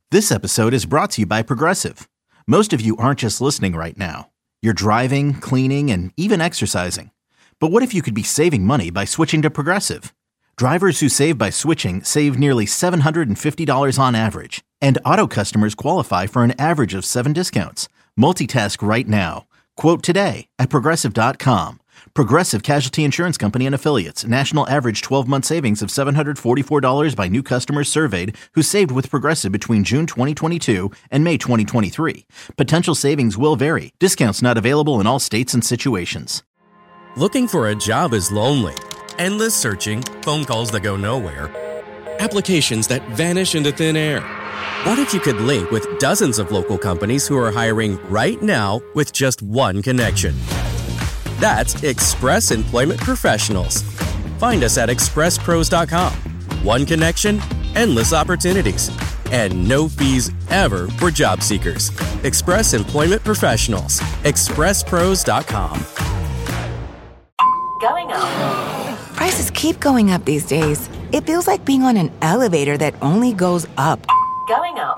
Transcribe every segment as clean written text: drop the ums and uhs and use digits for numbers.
This episode is brought to you by Progressive. Most of you aren't just listening right now. You're driving, cleaning, and even exercising. But what if you could be saving money by switching to Progressive? Drivers who save by switching save nearly $750 on average. And auto customers qualify for an average of 7 discounts. Multitask right now. Quote today at Progressive.com. Progressive Casualty Insurance Company and Affiliates. National average 12-month savings of $744 by new customers surveyed who saved with Progressive between June 2022 and May 2023. Potential savings will vary. Discounts not available in all states and situations. Looking for a job is lonely. Endless searching, phone calls that go nowhere, applications that vanish into thin air. What if you could link with dozens of local companies who are hiring right now with just one connection? That's Express Employment Professionals. Find us at expresspros.com. One connection, endless opportunities, and no fees ever for job seekers. Express Employment Professionals. expresspros.com. Going up. Prices keep going up these days. It feels like being on an elevator that only goes up. Going up.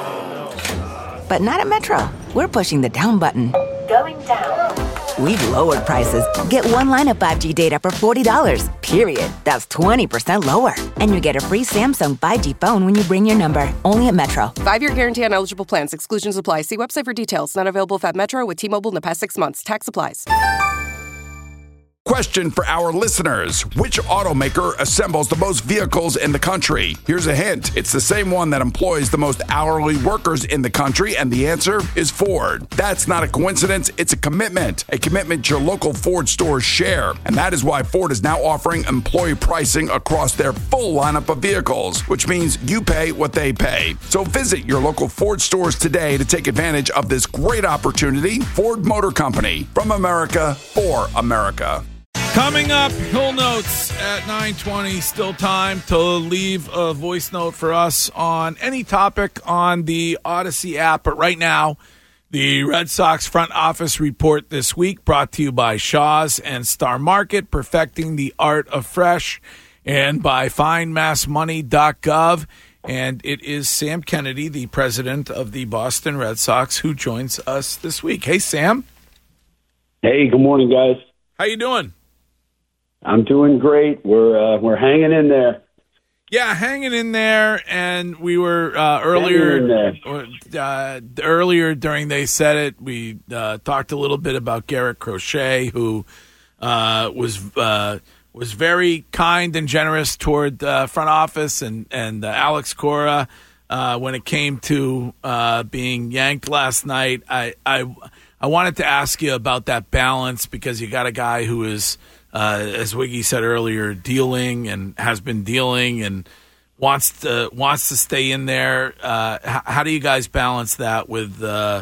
But not at Metro. We're pushing the down button. Going down. We've lowered prices. Get one line of 5G data for $40, period. That's 20% lower. And you get a free Samsung 5G phone when you bring your number. Only at Metro. 5-year guarantee on eligible plans. Exclusions apply. See website for details. Not available at Metro with T-Mobile in the past 6 months. Tax applies. Question for our listeners. Which automaker assembles the most vehicles in the country? Here's a hint. It's the same one that employs the most hourly workers in the country, and the answer is Ford. That's not a coincidence. It's a commitment your local Ford stores share. And that is why Ford is now offering employee pricing across their full lineup of vehicles, which means you pay what they pay. So visit your local Ford stores today to take advantage of this great opportunity. Ford Motor Company, from America for America. Coming up, Hill Notes at 9:20. Still time to leave a voice note for us on any topic on the Odyssey app. But right now, the Red Sox front office report this week brought to you by Shaw's and Star Market, perfecting the art of fresh, and by findmassmoney.gov. And it is Sam Kennedy, the president of the Boston Red Sox, who joins us this week. Hey, Sam. Hey, good morning, guys. How you doing? I'm doing great. We're hanging in there. Yeah, hanging in there. And we were earlier during They Said It, we talked a little bit about Garrett Crochet, who was very kind and generous toward front office and Alex Cora when it came to being yanked last night. I wanted to ask you about that balance, because you got a guy who is, as Wiggy said earlier, dealing and has been dealing and wants to stay in there. How do you guys balance that with the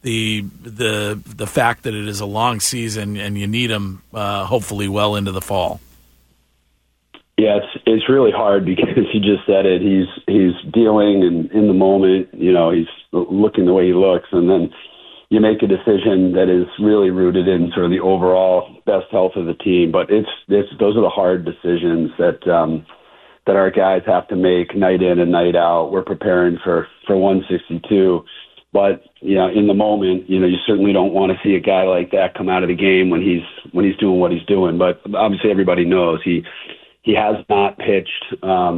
fact that it is a long season and you need him hopefully well into the fall? Yeah, it's really hard, because you just said it. He's dealing and in the moment. You know, he's looking the way he looks, and then you make a decision that is really rooted in sort of the overall best health of the team. But those are the hard decisions that our guys have to make night in and night out. We're preparing for 162, but in the moment, you certainly don't want to see a guy like that come out of the game when he's doing what he's doing. But obviously, everybody knows he has not pitched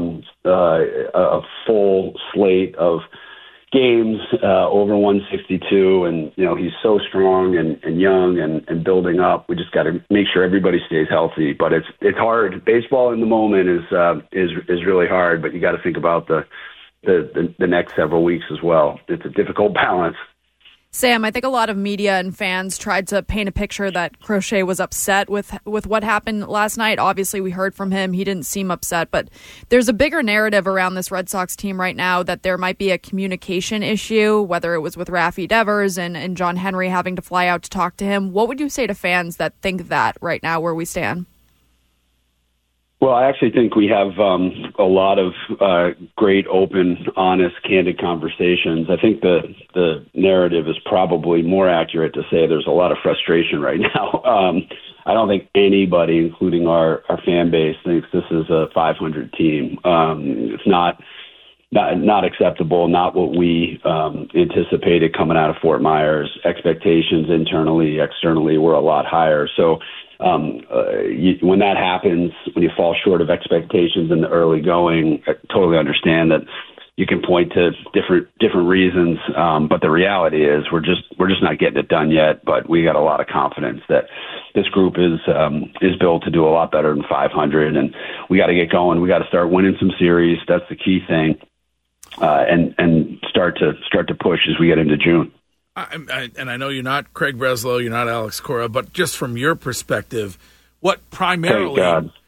a full slate of games over 162, and he's so strong and young and building up. We just got to make sure everybody stays healthy. But it's hard. Baseball in the moment is really hard. But you got to think about the next several weeks as well. It's a difficult balance. Sam, I think a lot of media and fans tried to paint a picture that Crochet was upset with what happened last night. Obviously, we heard from him. He didn't seem upset, but there's a bigger narrative around this Red Sox team right now that there might be a communication issue, whether it was with Rafi Devers and John Henry having to fly out to talk to him. What would you say to fans that think that right now where we stand? Well, I actually think we have a lot of great, open, honest, candid conversations. I think the narrative is probably more accurate to say there's a lot of frustration right now. I don't think anybody, including our fan base, thinks this is a 500 team. It's not not acceptable, not what we anticipated coming out of Fort Myers. Expectations internally, externally were a lot higher. So when that happens, when you fall short of expectations in the early going, I totally understand that you can point to different reasons, but the reality is we're just not getting it done yet. But we got a lot of confidence that this group is built to do a lot better than 500, and we got to get going. We got to start winning some series. That's the key thing, and start to push as we get into June. And I know you're not Craig Breslow, you're not Alex Cora, but just from your perspective, what primarily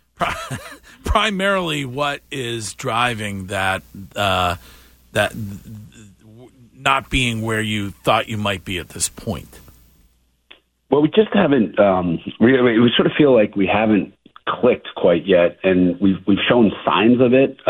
what is driving that that not being where you thought you might be at this point? Well, we just haven't. We sort of feel like we haven't clicked quite yet, and we've shown signs of it.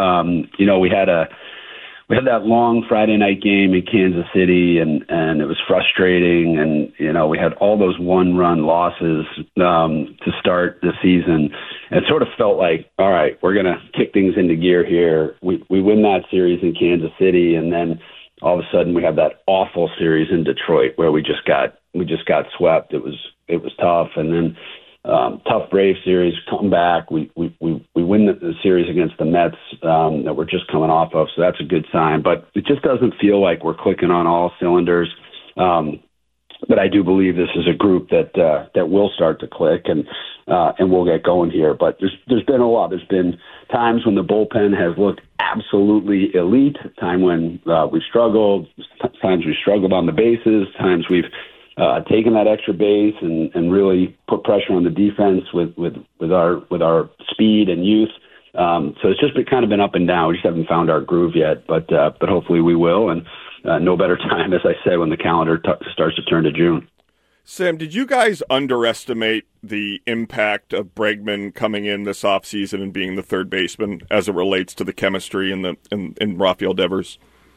We had that long Friday night game in Kansas City, and it was frustrating. And, we had all those one-run losses to start the season. And it sort of felt like, all right, we're going to kick things into gear here. We win that series in Kansas City, and then all of a sudden we have that awful series in Detroit where we just got swept. It was tough. And then tough Brave series, come back. We win the series against the Mets that we're just coming off of, so that's a good sign. But it just doesn't feel like we're clicking on all cylinders. But I do believe this is a group that will start to click and we'll get going here. But there's been a lot. There's been times when the bullpen has looked absolutely elite, time when we've struggled, times we've struggled on the bases, times we've taken that extra base and really put pressure on the defense with our speed and youth. So it's just been up and down. We just haven't found our groove yet, but hopefully we will. And no better time, as I said, when the calendar starts to turn to June. Sam, did you guys underestimate the impact of Bregman coming in this offseason and being the third baseman as it relates to the chemistry in Rafael Devers?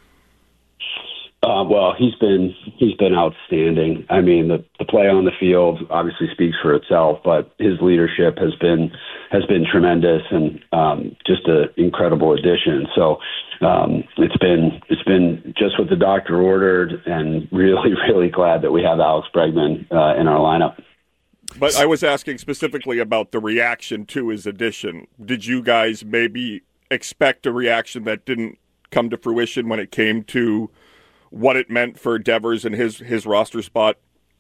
Well, he's been outstanding. I mean, the play on the field obviously speaks for itself, but his leadership has been tremendous and just an incredible addition. So it's been just what the doctor ordered, and really, really glad that we have Alex Bregman in our lineup. But I was asking specifically about the reaction to his addition. Did you guys maybe expect a reaction that didn't come to fruition when it came to what it meant for Devers and his roster spot?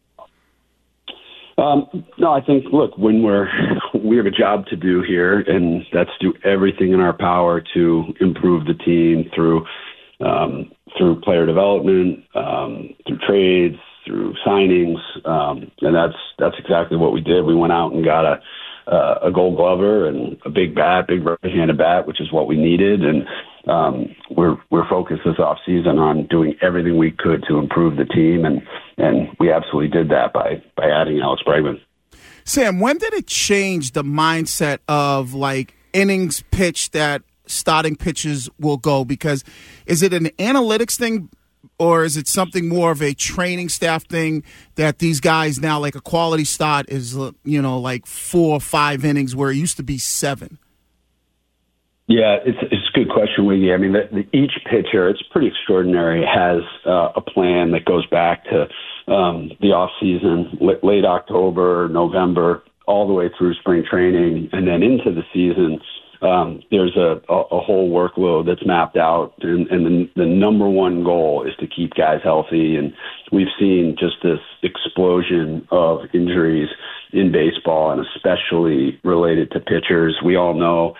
No, I think, look, when we have a job to do here, and that's do everything in our power to improve the team through player development, through trades, through signings, and that's exactly what we did. We went out and got a Gold Glover and a big right-handed bat, which is what we needed, and we're focused this offseason on doing everything we could to improve the team, and we absolutely did that by adding Alex Bregman. Sam, when did it change the mindset of innings pitched that starting pitchers will go? Because is it an analytics thing, or is it something more of a training staff thing that these guys now, like a quality start is 4 or 5 innings where it used to be 7? Yeah, it's a good question, Wiggy. I mean, each pitcher, it's pretty extraordinary, has a plan that goes back to the off season, late October, November, all the way through spring training, and then into the season. There's a whole workload that's mapped out, and the number one goal is to keep guys healthy. And we've seen just this explosion of injuries in baseball, and especially related to pitchers. We all know,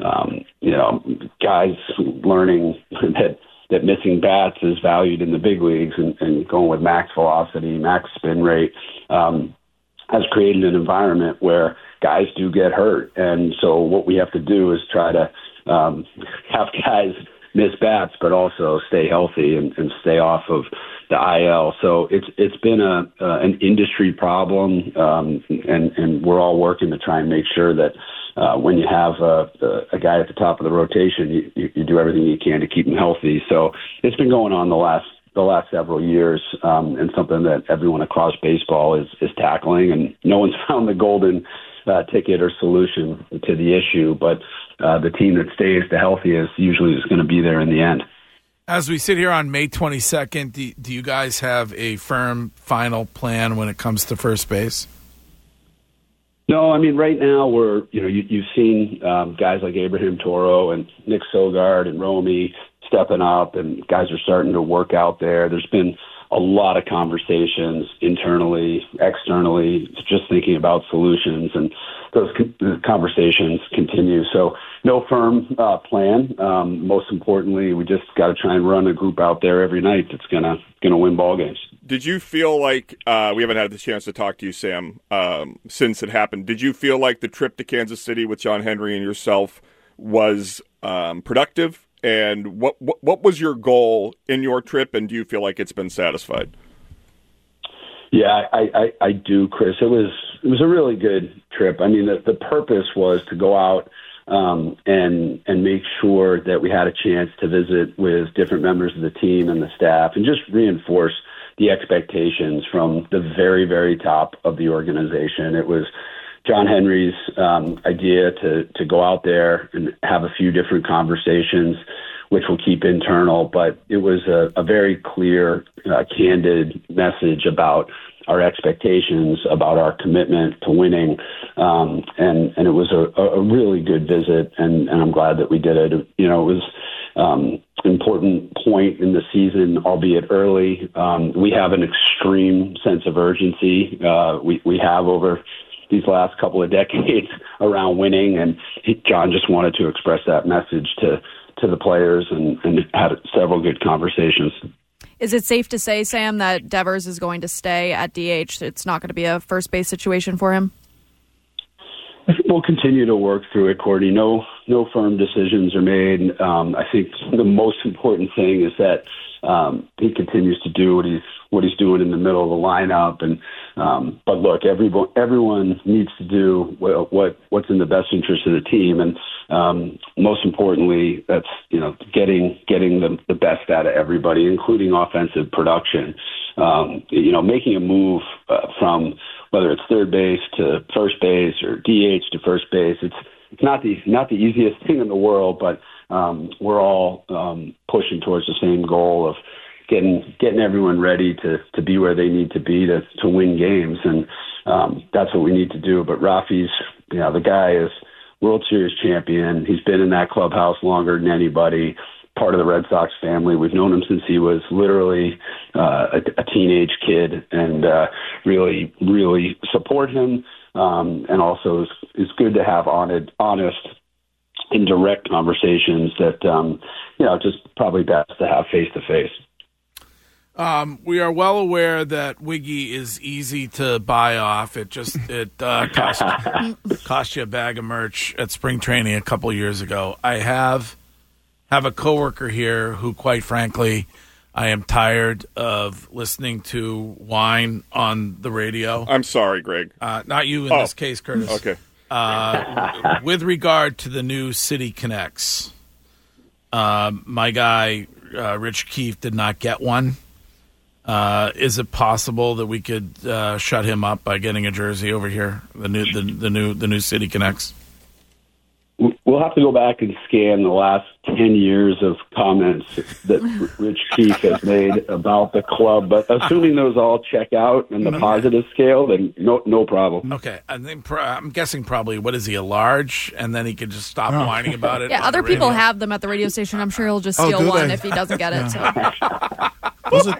guys learning that missing bats is valued in the big leagues, and going with max velocity, max spin rate, has created an environment where guys do get hurt. And so what we have to do is try to have guys miss bats, but also stay healthy and stay off of the IL. So it's been an industry problem, and we're all working to try and make sure that when you have a guy at the top of the rotation, you do everything you can to keep him healthy. So it's been going on the last several years, and something that everyone across baseball is tackling, and no one's found the golden ticket or solution to the issue, but the team that stays the healthiest usually is going to be there in the end. As we sit here on May 22nd, do you guys have a firm final plan when it comes to first base? No, I mean, right now you've seen guys like Abraham Toro and Nick Sogard and Romy stepping up, and guys are starting to work out there. There's been a lot of conversations internally, externally, just thinking about solutions, and those conversations continue. So no firm plan. Most importantly, we just got to try and run a group out there every night that's gonna win ball games. Did you feel like we haven't had the chance to talk to you, Sam, since it happened? Did you feel like the trip to Kansas City with John Henry and yourself was productive? And what was your goal in your trip, and do you feel like it's been satisfied? Yeah, I do, Chris. It was a really good trip. I mean, the purpose was to go out and make sure that we had a chance to visit with different members of the team and the staff, and just reinforce the expectations from the very, very top of the organization. It was John Henry's idea to go out there and have a few different conversations, which we'll keep internal, but it was a very clear, candid message about our expectations, about our commitment to winning, and it was a really good visit, and I'm glad that we did it. You know, it was an important point in the season, albeit early. We have an extreme sense of urgency. We have over these last couple of decades around winning, and John just wanted to express that message to the players, and had several good conversations. Is it safe to say, Sam, that Devers is going to stay at DH? It's not going to be a first base situation for him? We'll continue to work through it, Courtney. No firm decisions are made. I think the most important thing is that he continues to do what he's doing in the middle of the lineup. And but look, everyone needs to do what's in the best interest of the team, and most importantly, that's getting the best out of everybody, including offensive production. Making a move from whether it's third base to first base or DH to first base, it's not the easiest thing in the world, but we're all pushing towards the same goal of getting everyone ready to be where they need to be to win games, and that's what we need to do. But Rafi's, the guy is World Series champion. He's been in that clubhouse longer than anybody. Part of the Red Sox family. We've known him since he was literally a teenage kid, and really, really support him. And also, it's good to have honest and direct conversations that just probably best to have face to face. We are well aware that Wiggy is easy to buy off. It cost you a bag of merch at spring training a couple years ago. I have a coworker here who, quite frankly, I am tired of listening to whine on the radio. I'm sorry, Greg. Not you in this case, Curtis. Okay. With regard to the new City Connects, my guy, Rich Keefe, did not get one. Is it possible that we could shut him up by getting a jersey over here? The new City Connects. We'll have to go back and scan the last 10 years of comments that Rich Keefe has made about the club, but assuming those all check out in the positive scale, then no problem. Okay, I'm guessing probably, what is he, a large? And then he could just stop whining about it. Yeah, other people have them at the radio station. I'm sure he'll just steal one if he doesn't get it. So.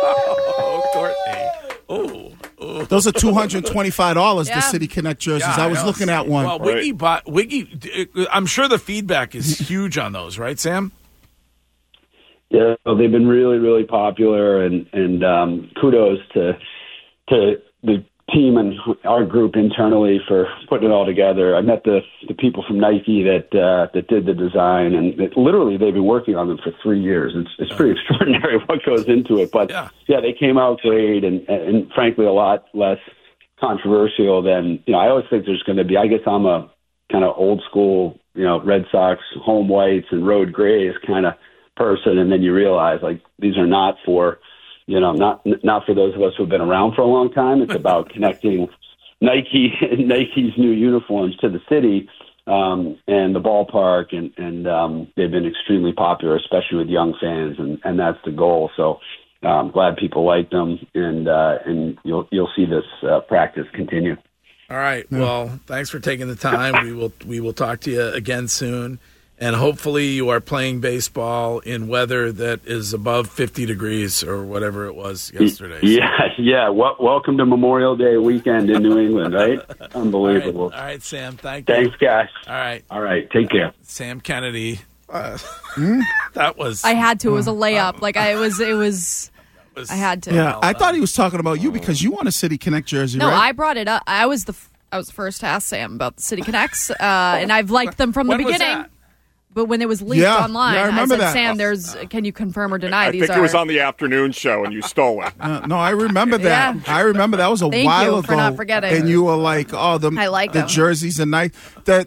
Courtney. Those are $225, the City Connect jerseys. Yeah, I was looking at one. Well, Wiggy, I'm sure the feedback is huge on those, right, Sam? Yeah, they've been really, really popular, and kudos to the team and our group internally for putting it all together. I met the people from Nike that did the design, and literally they've been working on them for 3 years. It's pretty extraordinary what goes into it. But yeah, they came out great, and frankly a lot less controversial than I always think there's going to be. I guess I'm a kind of old school, Red Sox home whites and road grays kind of person, and then you realize like these are not for not for those of us who have been around for a long time. It's about connecting Nike's new uniforms to the city, and the ballpark, and they've been extremely popular, especially with young fans, and that's the goal. So I'm glad people like them, and you'll see this practice continue. All right. Yeah. Well, thanks for taking the time. We will talk to you again soon. And hopefully you are playing baseball in weather that is above 50 degrees or whatever it was yesterday. Yeah. Welcome to Memorial Day weekend in New England, right? Unbelievable. All right, Sam. Thank you. Thanks, guys. All right. Take care. Sam Kennedy. That was. I had to. It was a layup. I had to. Yeah, I thought he was talking about you because you want a City Connect jersey, no, right? I brought it up. I was the first to ask Sam about the City Connects, and I've liked them from the beginning. Was that? But when it was leaked online, I remember said, that. Sam, can you confirm or deny I these think it was on the afternoon show and you stole it. No, I remember that. Yeah. I remember that was a Thank while you ago. for not forgetting. And you were like, "Oh, I like the them. jerseys are nice." They're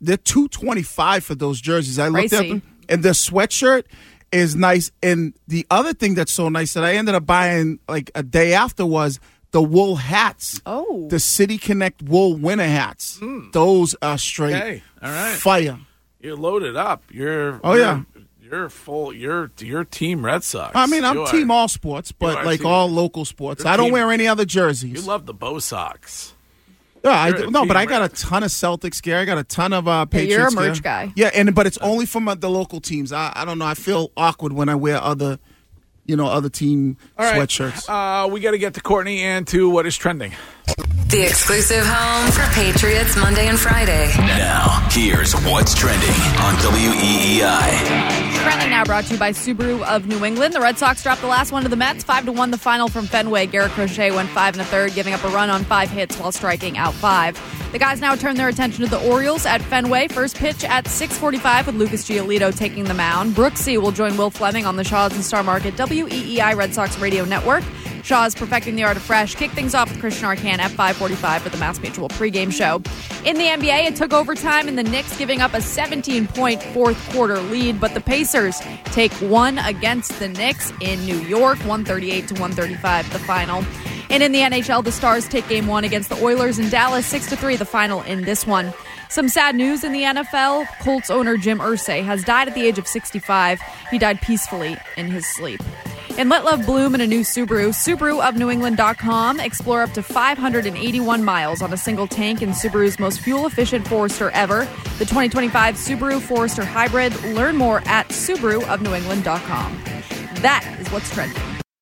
$225 for those jerseys. I looked at Pricey. them, and the sweatshirt is nice. And the other thing that's so nice that I ended up buying like a day after was the wool hats. Oh, the City Connect wool winter hats. Those are straight all right. fire. You're loaded up. You're full. You're Team Red Sox. I mean, I'm team all sports, but like all local sports. I don't wear any other jerseys. You love the Bo Sox. Yeah, but I got a ton of Celtics gear. I got a ton of Patriots gear. You're a merch guy. Yeah, but it's only from the local teams. I don't know. I feel awkward when I wear other team sweatshirts. We got to get to Courtney and to what is trending. The exclusive home for Patriots Monday and Friday. Now, here's what's trending on WEEI. Trending now brought to you by Subaru of New England. The Red Sox dropped the last one to the Mets, 5-1 the final from Fenway. Garrett Crochet went 5 1/3, giving up a run on 5 hits while striking out 5. The guys now turn their attention to the Orioles at Fenway. First pitch at 6:45 with Lucas Giolito taking the mound. Brooksy will join Will Fleming on the Shaws and Star Market WEEI Red Sox Radio Network. Shaw is perfecting the art of fresh. Kick things off with Christian Arcand at 5:45 for the Mass Mutual pregame show. In the NBA, it took overtime and the Knicks giving up a 17-point fourth quarter lead, but the Pacers take one against the Knicks in New York, 138-135 the final. And in the NHL, the Stars take game 1 against the Oilers in Dallas, 6-3 the final in this one. Some sad news in the NFL. Colts owner Jim Irsay has died at the age of 65. He died peacefully in his sleep. And let love bloom in a new Subaru. SubaruofNewEngland.com. Explore up to 581 miles on a single tank in Subaru's most fuel-efficient Forester ever, the 2025 Subaru Forester Hybrid. Learn more at SubaruofNewEngland.com. That is what's trending.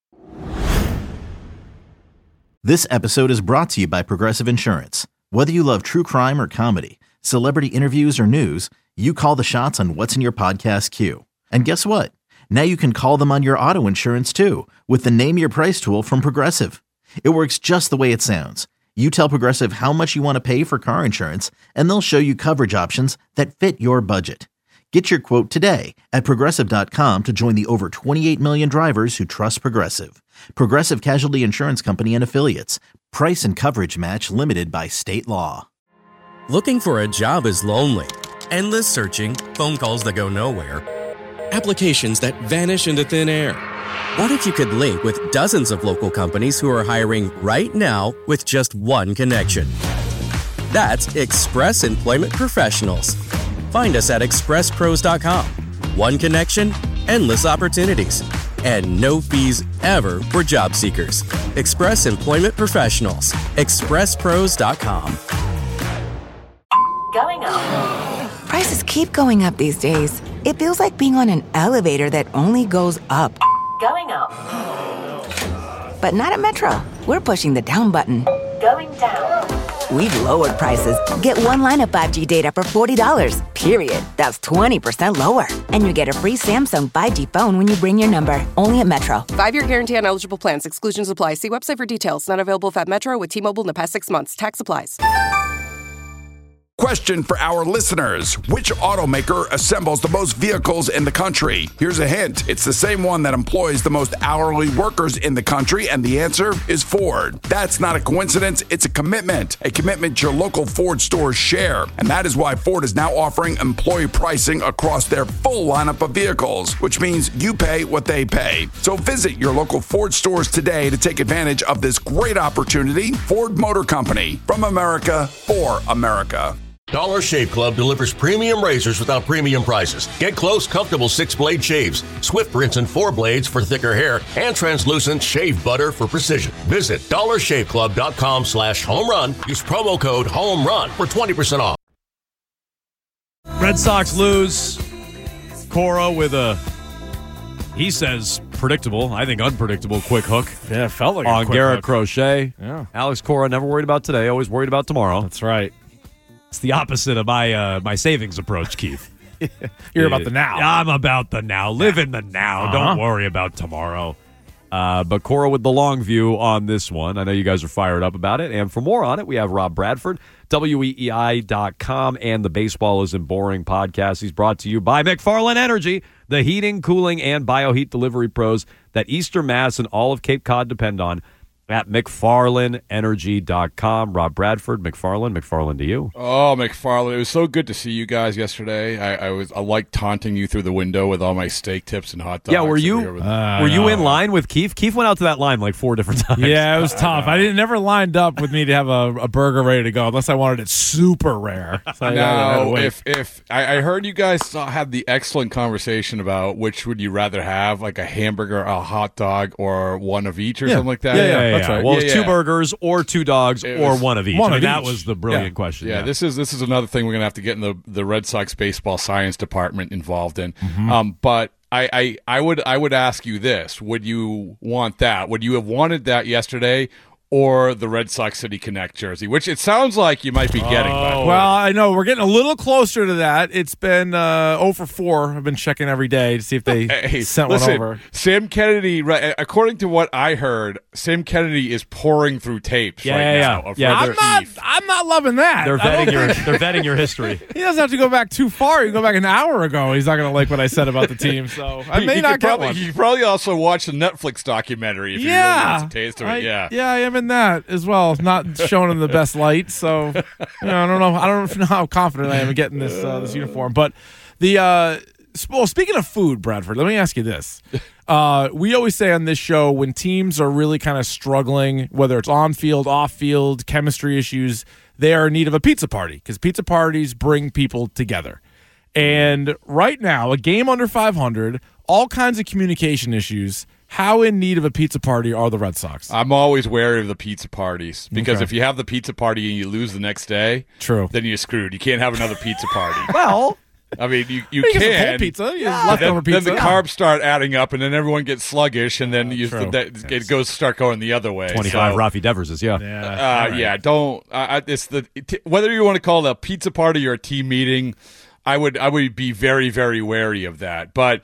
This episode is brought to you by Progressive Insurance. Whether you love true crime or comedy, celebrity interviews or news, you call the shots on what's in your podcast queue. And guess what? Now you can call them on your auto insurance too with the Name Your Price tool from Progressive. It works just the way it sounds. You tell Progressive how much you want to pay for car insurance, and they'll show you coverage options that fit your budget. Get your quote today at Progressive.com to join the over 28 million drivers who trust Progressive. Progressive Casualty Insurance Company and Affiliates. Price and coverage match limited by state law. Looking for a job is lonely. Endless searching, phone calls that go nowhere, applications that vanish into thin air. What if you could link with dozens of local companies who are hiring right now with just one connection? That's Express Employment Professionals. Find us at expresspros.com. One connection, endless opportunities, and no fees ever for job seekers. Express Employment Professionals. expresspros.com. Going up. Prices keep going up these days. It feels like being on an elevator that only goes up. Going up. But not at Metro. We're pushing the down button. Going down. We've lowered prices. Get one line of 5G data for $40, period. That's 20% lower. And you get a free Samsung 5G phone when you bring your number. Only at Metro. 5-year guarantee on eligible plans. Exclusions apply. See website for details. Not available at Metro with T-Mobile in the past 6 months. Tax applies. Question for our listeners. Which automaker assembles the most vehicles in the country? Here's a hint. It's the same one that employs the most hourly workers in the country, and the answer is Ford. That's not a coincidence. It's a commitment your local Ford stores share. And that is why Ford is now offering employee pricing across their full lineup of vehicles, which means you pay what they pay. So visit your local Ford stores today to take advantage of this great opportunity. Ford Motor Company, from America, for America. Dollar Shave Club delivers premium razors without premium prices. Get close, comfortable 6-blade shaves, swift rinse and 4 blades for thicker hair, and translucent shave butter for precision. Visit dollarshaveclub.com/home run. Use promo code HOMERUN for 20% off. Red Sox lose. Cora with he says, predictable, I think unpredictable, quick hook. Yeah, it felt like a on quick Garrett hook. Crochet. Yeah. Alex Cora, never worried about today, always worried about tomorrow. That's right. It's the opposite of my savings approach, Keith. You're about the now. I'm about the now. Live in the now. Don't worry about tomorrow. But Cora with the long view on this one. I know you guys are fired up about it. And for more on it, we have Rob Bradford, WEEI.com, and the Baseball Isn't Boring podcast. He's brought to you by McFarland Energy, the heating, cooling, and bioheat delivery pros that Eastern Mass and all of Cape Cod depend on at McFarlandEnergy.com. Rob Bradford, McFarland to you. Oh, McFarland, it was so good to see you guys yesterday. I liked taunting you through the window with all my steak tips and hot dogs. Yeah, were you in line with Keith? Keith went out to that line like 4 different times. Yeah, it was tough. I never lined up with me to have a burger ready to go unless I wanted it super rare. So now, if I heard you guys had the excellent conversation about which would you rather have, like a hamburger, a hot dog, or one of each or something like that. Yeah. That's right. Well, it's 2 burgers or 2 dogs or one of each. That was the brilliant question. Yeah, this is another thing we're going to have to get in the Red Sox baseball science department involved in. But I would ask you this: would you want that? Would you have wanted that yesterday? Or the Red Sox City Connect jersey, which it sounds like you might be getting. Well, I know we're getting a little closer to that. It's been 0 for 4. I've been checking every day to see if they sent one over. Sam Kennedy, according to what I heard, Sam Kennedy is pouring through tapes now. I'm not loving that. They're vetting your history. He doesn't have to go back too far. You can go back an hour ago. He's not going to like what I said about the team. So I may not get one. You probably also watched the Netflix documentary if you really want some taste of it. Yeah, I am in that as well. Not shown in the best light, so I don't know how confident I am in getting this uniform. But speaking of food, Bradford, let me ask you this: we always say on this show when teams are really kind of struggling, whether it's on field, off field, chemistry issues, they are in need of a pizza party because pizza parties bring people together. And right now, a game under 500, all kinds of communication issues. How in need of a pizza party are the Red Sox? I'm always wary of the pizza parties because if you have the pizza party and you lose the next day, then you're screwed. You can't have another pizza party. Well, I mean, you get some can. whole pizza, leftover pizza. Then the carbs start adding up, and then everyone gets sluggish, and then it goes start going the other way. 25 Rafi Deverses, whether you want to call it a pizza party or a team meeting, I would be very, very wary of that. But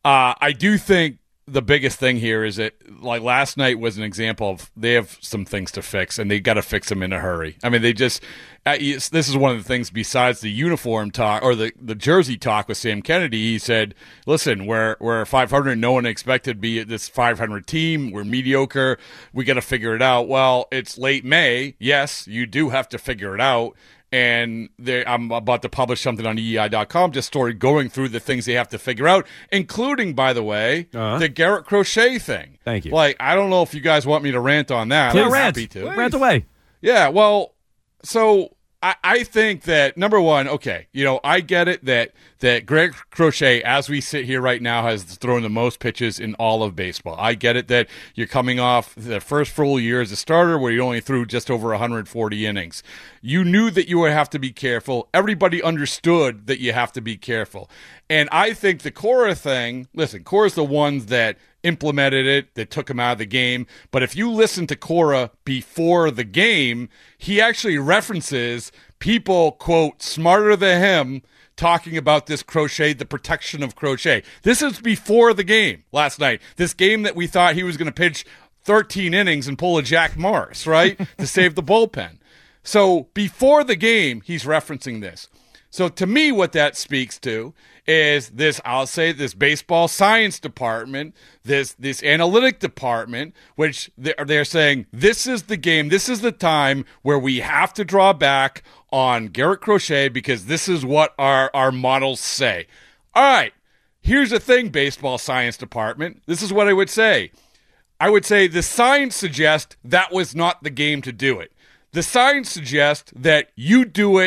I do think the biggest thing here is that, like, last night was an example of they have some things to fix, and they got to fix them in a hurry. I mean, they just this is one of the things besides the uniform talk or the jersey talk with Sam Kennedy. He said, "Listen, we're 500. No one expected to be at this 500 team. We're mediocre. We got to figure it out." Well, it's late May. Yes, you do have to figure it out. And I'm about to publish something on EEI.com, just story going through the things they have to figure out, including, by the way, the Garrett Crochet thing. Thank you. Like, I don't know if you guys want me to rant on that. I'm happy to. Rant away. Yeah, well, so I think that, number one, okay, I get it that Greg Crochet, as we sit here right now, has thrown the most pitches in all of baseball. I get it that you're coming off the first full year as a starter where you only threw just over 140 innings. You knew that you would have to be careful. Everybody understood that you have to be careful. And I think the Cora thing, listen, Cora's the ones that implemented it, that took him out of the game. But if you listen to Cora before the game, he actually references people, quote, smarter than him, talking about this Crochet, the protection of Crochet. This is before the game last night. This game that we thought he was going to pitch 13 innings and pull a Jack Morris, right, to save the bullpen. So before the game, he's referencing this. So to me, what that speaks to is this, I'll say this baseball science department, this analytic department, which they're saying this is the game, this is the time where we have to draw back on Garrett Crochet because this is what our models say. All right, here's the thing, baseball science department. This is what I would say. I would say the science suggests that was not the game to do it. The science suggests that you do it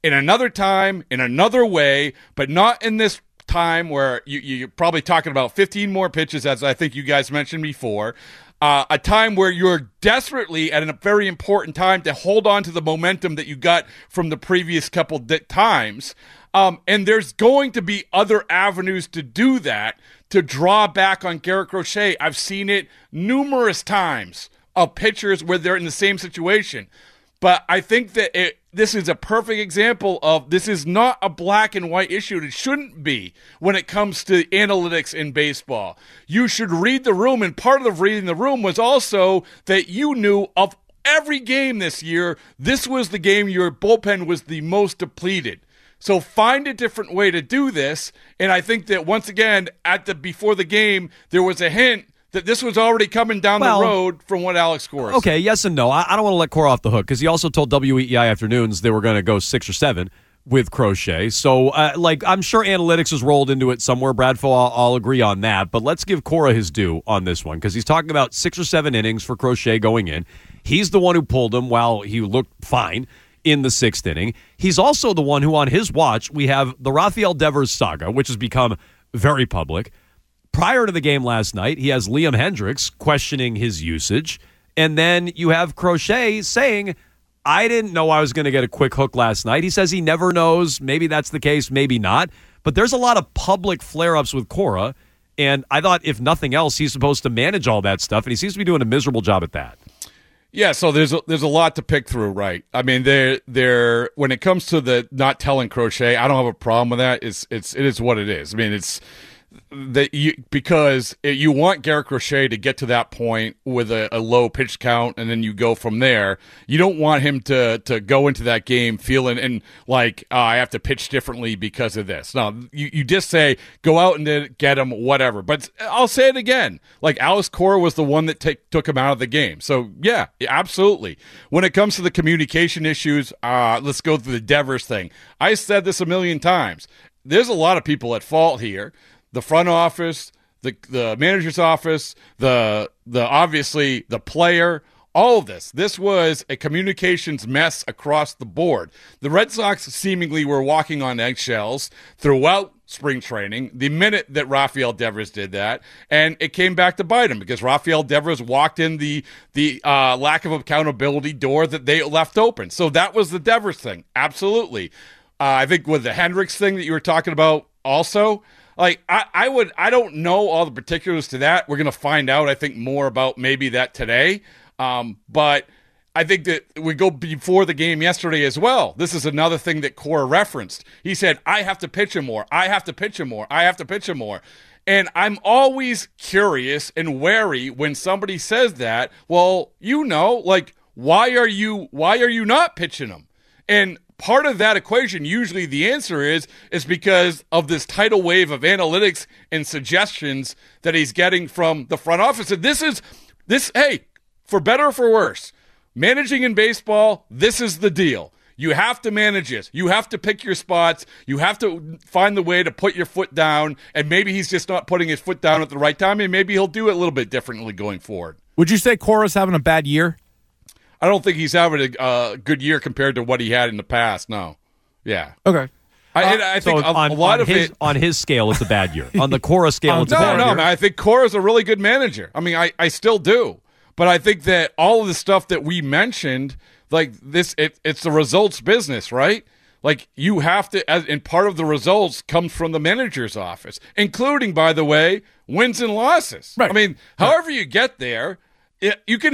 in another time, in another way, but not in this time where you're probably talking about 15 more pitches, as I think you guys mentioned before. A time where you're desperately at a very important time to hold on to the momentum that you got from the previous couple times. And there's going to be other avenues to do that, to draw back on Garrett Crochet. I've seen it numerous times of pitchers where they're in the same situation. But I think that this is a perfect example of this is not a black and white issue. It shouldn't be when it comes to analytics in baseball. You should read the room, and part of reading the room was also that you knew of every game this year, this was the game your bullpen was the most depleted. So find a different way to do this, and I think that once again, before the game, there was a hint that this was already coming down the road from what Alex Cora said. Okay, yes and no. I don't want to let Cora off the hook because he also told WEEI Afternoons they were going to go 6 or 7 with Crochet. So, I'm sure analytics has rolled into it somewhere. Bradfo, I'll agree on that. But let's give Cora his due on this one because he's talking about 6 or 7 innings for Crochet going in. He's the one who pulled him while he looked fine in the 6th inning. He's also the one who, on his watch, we have the Rafael Devers saga, which has become very public. Prior to the game last night, he has Liam Hendriks questioning his usage. And then you have Crochet saying, I didn't know I was going to get a quick hook last night. He says he never knows. Maybe that's the case, maybe not. But there's a lot of public flare-ups with Cora. And I thought, if nothing else, he's supposed to manage all that stuff. And he seems to be doing a miserable job at that. Yeah, so there's a lot to pick through, right? I mean, there when it comes to the not telling Crochet, I don't have a problem with that. It is what it is. I mean, it's because you want Garrett Crochet to get to that point with a low pitch count, and then you go from there. You don't want him to go into that game feeling like I have to pitch differently because of this. No, you just say go out and get him, whatever. But I'll say it again, like Alex Cora was the one that took him out of the game. So yeah, absolutely. When it comes to the communication issues, let's go through the Devers thing. I said this a million times. There's a lot of people at fault here. The front office, the manager's office, the obviously the player, all of this. This was a communications mess across the board. The Red Sox seemingly were walking on eggshells throughout spring training the minute that Rafael Devers did that, and it came back to bite him because Rafael Devers walked in the lack of accountability door that they left open. So that was the Devers thing, absolutely. I think with the Hendriks thing that you were talking about also, like, I don't know all the particulars to that. We're going to find out, I think, more about maybe that today. But I think that we go before the game yesterday as well. This is another thing that Cora referenced. He said, I have to pitch him more. I have to pitch him more. I have to pitch him more. And I'm always curious and wary when somebody says that. Well, like, why are you not pitching him? And part of that equation, usually the answer is because of this tidal wave of analytics and suggestions that he's getting from the front office. And hey, for better or for worse, managing in baseball, this is the deal. You have to manage this. You have to pick your spots. You have to find the way to put your foot down. And maybe he's just not putting his foot down at the right time, and maybe he'll do it a little bit differently going forward. Would you say Cora's having a bad year? I don't think he's having a good year compared to what he had in the past. No. Yeah. Okay. I think a lot of it on his scale, it's a bad year. On the Cora scale, it's a bad year. No, man, I think Cora's a really good manager. I mean, I still do. But I think that all of the stuff that we mentioned, like this, it's the results business, right? Like you have to, and part of the results comes from the manager's office, including, by the way, wins and losses. Right. I mean, however you get there, you can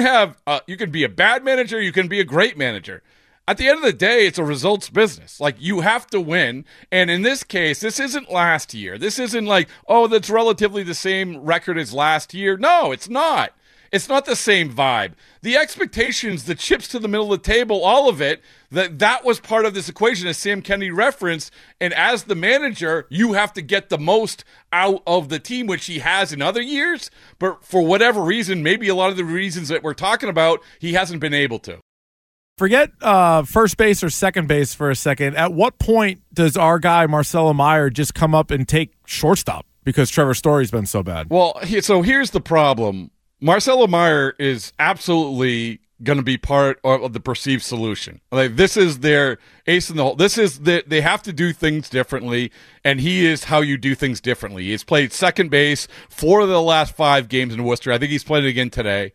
be a bad manager, you can be a great manager. At the end of the day, it's a results business. Like, you have to win. And in this case, this isn't last year. This isn't like, that's relatively the same record as last year. No, it's not. It's not the same vibe. The expectations, the chips to the middle of the table, all of it, that was part of this equation, as Sam Kennedy referenced. And as the manager, you have to get the most out of the team, which he has in other years. But for whatever reason, maybe a lot of the reasons that we're talking about, he hasn't been able to. Forget first base or second base for a second. At what point does our guy, Marcelo Meyer, just come up and take shortstop because Trevor Story's been so bad? Well, so here's the problem. Marcelo Meyer is absolutely going to be part of the perceived solution. Like, this is their ace in the hole. They have to do things differently, and he is how you do things differently. He's played second base 4 of the last 5 games in Worcester. I think he's played it again today.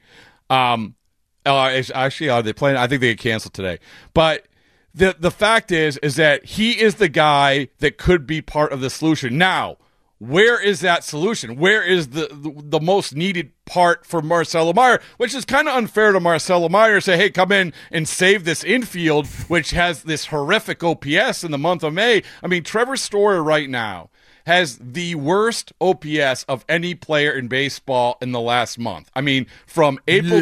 Actually, are they playing? I think they get canceled today. But the fact is that he is the guy that could be part of the solution. Now, where is that solution? Where is the most needed part for Marcelo Meyer? Which is kind of unfair to Marcelo Meyer to say, hey, come in and save this infield, which has this horrific OPS in the month of May. I mean, Trevor Story right now has the worst OPS of any player in baseball in the last month. I mean, from April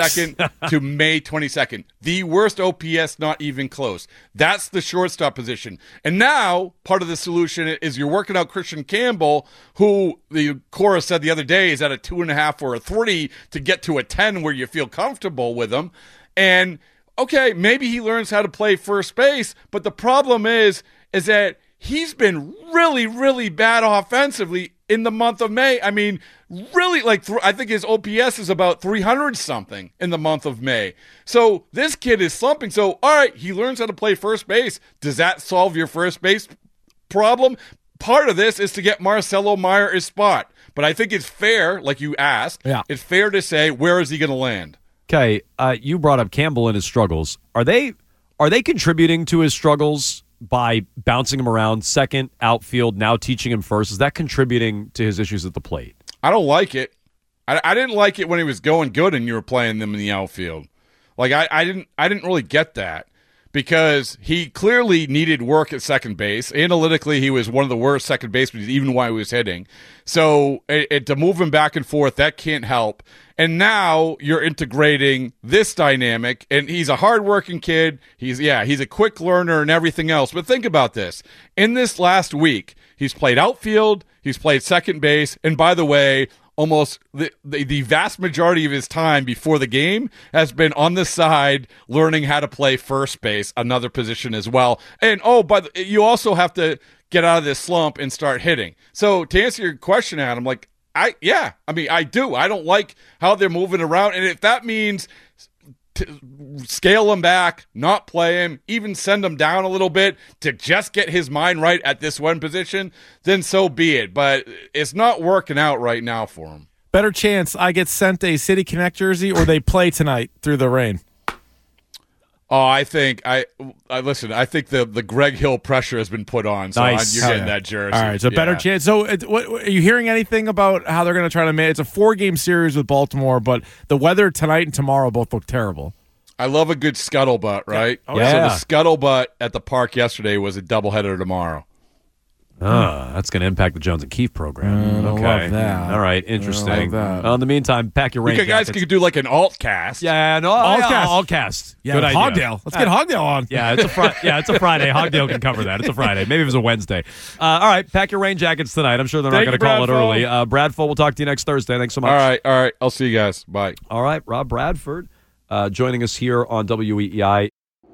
22nd to May 22nd. The worst OPS, not even close. That's the shortstop position. And now, part of the solution is you're working out Christian Campbell, who the Cora said the other day is at a 2.5 or a 3 to get to a 10 where you feel comfortable with him. And, okay, maybe he learns how to play first base, but the problem is that he's been really, really bad offensively in the month of May. I mean, really, I think his OPS is about 300-something in the month of May. So this kid is slumping. So, all right, he learns how to play first base. Does that solve your first base problem? Part of this is to get Marcelo Meyer his spot. But I think it's fair, like you asked, it's fair to say, where is he going to land? Okay, you brought up Campbell and his struggles. Are they contributing to his struggles by bouncing him around second, outfield, now teaching him first? Is that contributing to his issues at the plate? I don't like it. I didn't like it when he was going good and you were playing them in the outfield. Like, I didn't really get that, because he clearly needed work at second base. Analytically, he was one of the worst second basemen, even while he was hitting. So to move him back and forth, that can't help. And now you're integrating this dynamic, and he's a hardworking kid. He's a quick learner and everything else. But think about this. In this last week, he's played outfield, he's played second base, and by the way, almost the vast majority of his time before the game has been on the side learning how to play first base, another position as well. And, but you also have to get out of this slump and start hitting. So to answer your question, Adam, I do. I don't like how they're moving around. And if that means scale him back, not play him, even send him down a little bit to just get his mind right at this one position, then so be it. But it's not working out right now for him. Better chance I get sent a City Connect jersey or they play tonight through the rain. Oh, I think listen. I think the Greg Hill pressure has been put on, so nice. You're getting that jersey. All right, so better chance. So, what are you hearing anything about how they're going to try to make? It's a 4-game series with Baltimore, but the weather tonight and tomorrow both look terrible. I love a good scuttlebutt, right? Yeah. Oh, yeah. So the scuttlebutt at the park yesterday was a doubleheader tomorrow. That's going to impact the Jones and Keefe program. Okay. Love that. All right. Interesting. I love that. In the meantime, pack your rain jackets. Guys could do like an alt cast. Yeah, no, alt cast. Yeah, good idea. Hogdale. Let's get Hogdale on. Yeah, it's a Friday. Hogdale can cover that. It's a Friday. Maybe it was a Wednesday. All right, pack your rain jackets tonight. I'm sure they're not going to call it early. Bradford, we'll talk to you next Thursday. Thanks so much. All right. I'll see you guys. Bye. All right, Rob Bradford joining us here on WEEI.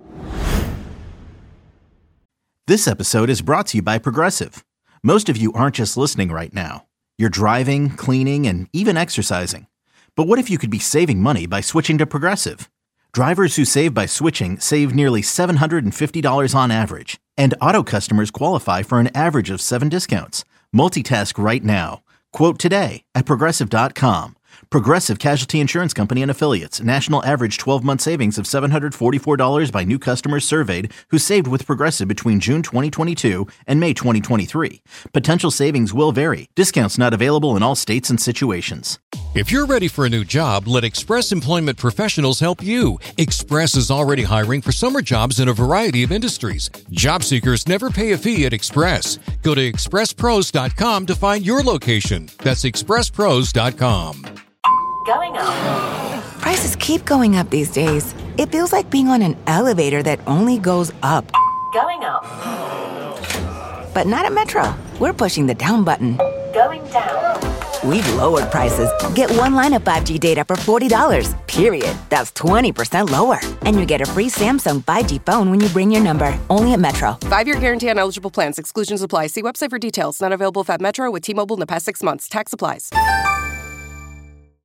This episode is brought to you by Progressive. Most of you aren't just listening right now. You're driving, cleaning, and even exercising. But what if you could be saving money by switching to Progressive? Drivers who save by switching save nearly $750 on average. And auto customers qualify for an average of 7 discounts. Multitask right now. Quote today at Progressive.com. Progressive Casualty Insurance Company and Affiliates. National average 12-month savings of $744 by new customers surveyed who saved with Progressive between June 2022 and May 2023. Potential savings will vary. Discounts not available in all states and situations. If you're ready for a new job, let Express Employment Professionals help you. Express is already hiring for summer jobs in a variety of industries. Job seekers never pay a fee at Express. Go to expresspros.com to find your location. That's expresspros.com. Going up. Prices keep going up these days. It feels like being on an elevator that only goes up. Going up. But not at Metro. We're pushing the down button. Going down. We've lowered prices. Get one line of 5G data for $40, period. That's 20% lower. And you get a free Samsung 5G phone when you bring your number. Only at Metro. 5-year guarantee on eligible plans. Exclusions apply. See website for details. Not available at Metro with T-Mobile in the past 6 months. Tax applies.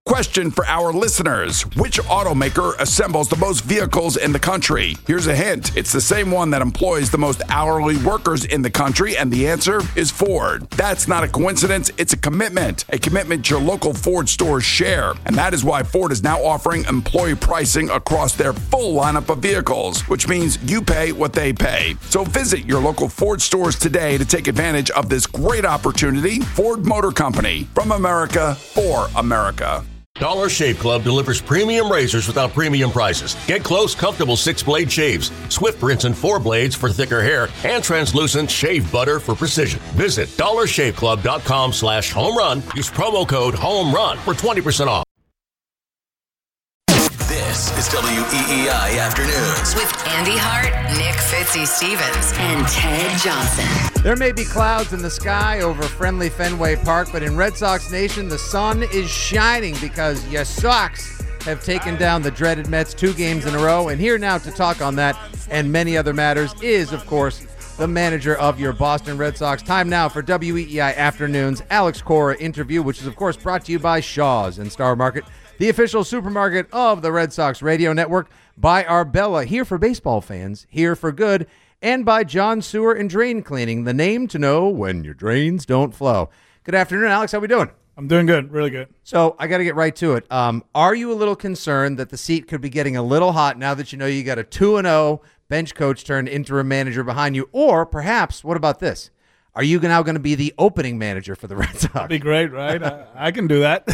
Question for our listeners. Which automaker assembles the most vehicles in the country? Here's a hint. It's the same one that employs the most hourly workers in the country, and the answer is Ford. That's not a coincidence. It's a commitment your local Ford stores share. And that is why Ford is now offering employee pricing across their full lineup of vehicles, which means you pay what they pay. So visit your local Ford stores today to take advantage of this great opportunity. Ford Motor Company, from America for America. Dollar Shave Club delivers premium razors without premium prices. Get close, comfortable 6-blade shaves, Swift rinse and 4 blades for thicker hair, and translucent shave butter for precision. Visit dollarshaveclub.com/homerun. Use promo code HOMERUN for 20% off. This is WEEI Afternoons with Andy Hart, Nick Fitzy Stevens, and Ted Johnson. There may be clouds in the sky over friendly Fenway Park, but in Red Sox Nation, the sun is shining because your Sox have taken down the dreaded Mets 2 games in a row. And here now to talk on that and many other matters is, of course, the manager of your Boston Red Sox. Time now for WEEI Afternoons Alex Cora interview, which is, of course, brought to you by Shaw's and Star Market, the official supermarket of the Red Sox radio network, by Arbella, here for baseball fans, here for good, and by John Sewer and Drain Cleaning, the name to know when your drains don't flow. Good afternoon, Alex. How we doing? I'm doing good, really good. So I got to get right to it. Are you a little concerned that the seat could be getting a little hot now that you know you got a 2-0 bench coach turned interim manager behind you? Or perhaps, what about this? Are you now going to be the opening manager for the Red Sox? That'd be great, right? I can do that.